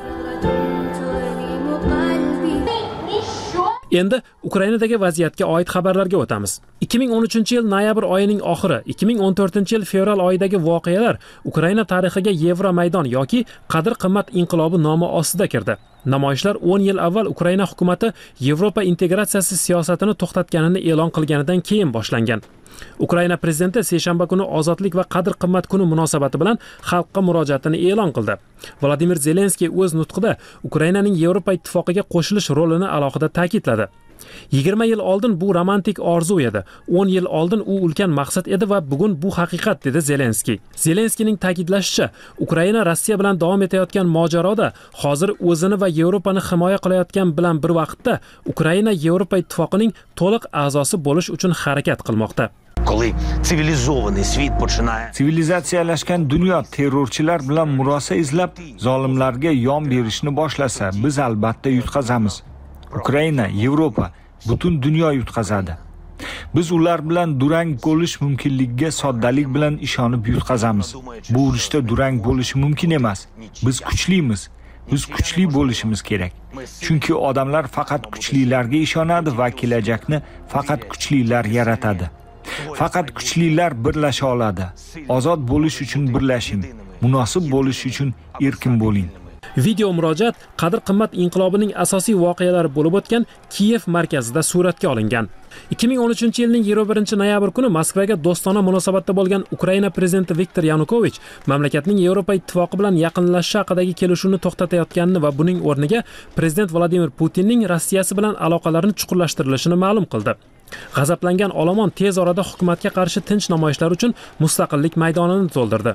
Endi Ukrainadagi vaziyatga oid xabarlarga o'tamiz. 2013-yil noyabr oyining oxiri, 2014-yil fevral oyidagi voqealar Ukraina tarixiga Yevromaydon yoki qadr-qimmat inqilobi nomi ostida kirdi. Namoyishlar 10 yil avval Ukraina hukumatı Yevropa integratsiyasi siyosatini to'xtatganini e'lon qilganidan keyin boshlangan. Ukraina prezidenti seshanba kuni ozodlik va qadr-qimmat kuni munosabati bilan xalqqa murojaatini e'lon qildi. Vladimir Zelenskiy o'z nutqida Ukrainaning Yevropa ittifoqiga qo'shilish rolini alohida ta'kidladi. 20 yil oldin bu romantik orzu edi. 10 yil oldin u ulkan maqsad edi va bugun bu haqiqat, dedi Zelenskiy. Zelenskiyning ta'kidlashicha, Ukraina Rossiya bilan davom etayotgan mojaroda hozir o'zini va Yevropani himoya qilayotgan bilan bir vaqtda Ukraina Yevropa ittifoqining to'liq a'zosi bo'lish uchun harakat qilmoqda. Коли цивілізований світ починає Sivilizatsiyalashgan dunyo terrorchilar bilan murosa izlab, zolimlarga yon berishni boshlasa, biz albatta yutqazamiz. Ukraina, Yevropa, butun dunyo yutqazadi. Biz ular bilan durang bo'lish mumkinligiga soddalik bilan ishonib yutqazamiz. Bu urushda durang bo'lishi mumkin emas. Biz kuchlimiz. Biz kuchli bo'lishimiz kerak. Chunki odamlar faqat kuchlilarga ishonadi va kelajakni faqat kuchlilar yaratadi. Faqat kuchlilar birlasha oladi. Ozod bo'lish uchun birlashing. Munosib bo'lish uchun erkin bo'ling. Video murojaat qadr-qimmat inqilobining asosiy voqealari bo'lib o'tgan Kiyev markazida suratga olingan. 2013-yilning 21-noyabr kuni Moskvaga do'stona munosabatda bo'lgan Ukraina prezidenti Viktor Yanukovich mamlakatning Yevropa ittifoqi bilan yaqinlashish haqidagi kelishuvni to'xtatayotganini va buning o'rniga prezident Vladimir Putinning Rossiyasi bilan aloqalarini chuqurlashtirilishini ma'lum qildi. G'azablangan olomon tez orada hukumatga qarshi tinch namoyishlar uchun mustaqillik maydonini to'ldirdi.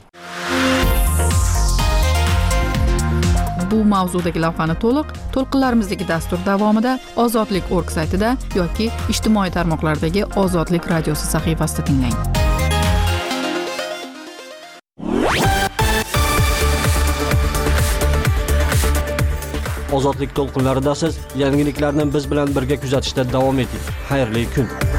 Bu mavzudagi lavhani to'lqinlarimizdagi dastur davomida ozodlik.org saytida yoki ijtimoiy tarmoqlardagi Ozodlik radiosi sahifasida tinglang. Ozodlik to'lqinlarida siz yangiliklarni biz bilan birga kuzatishda davom eting. Xayrli kun.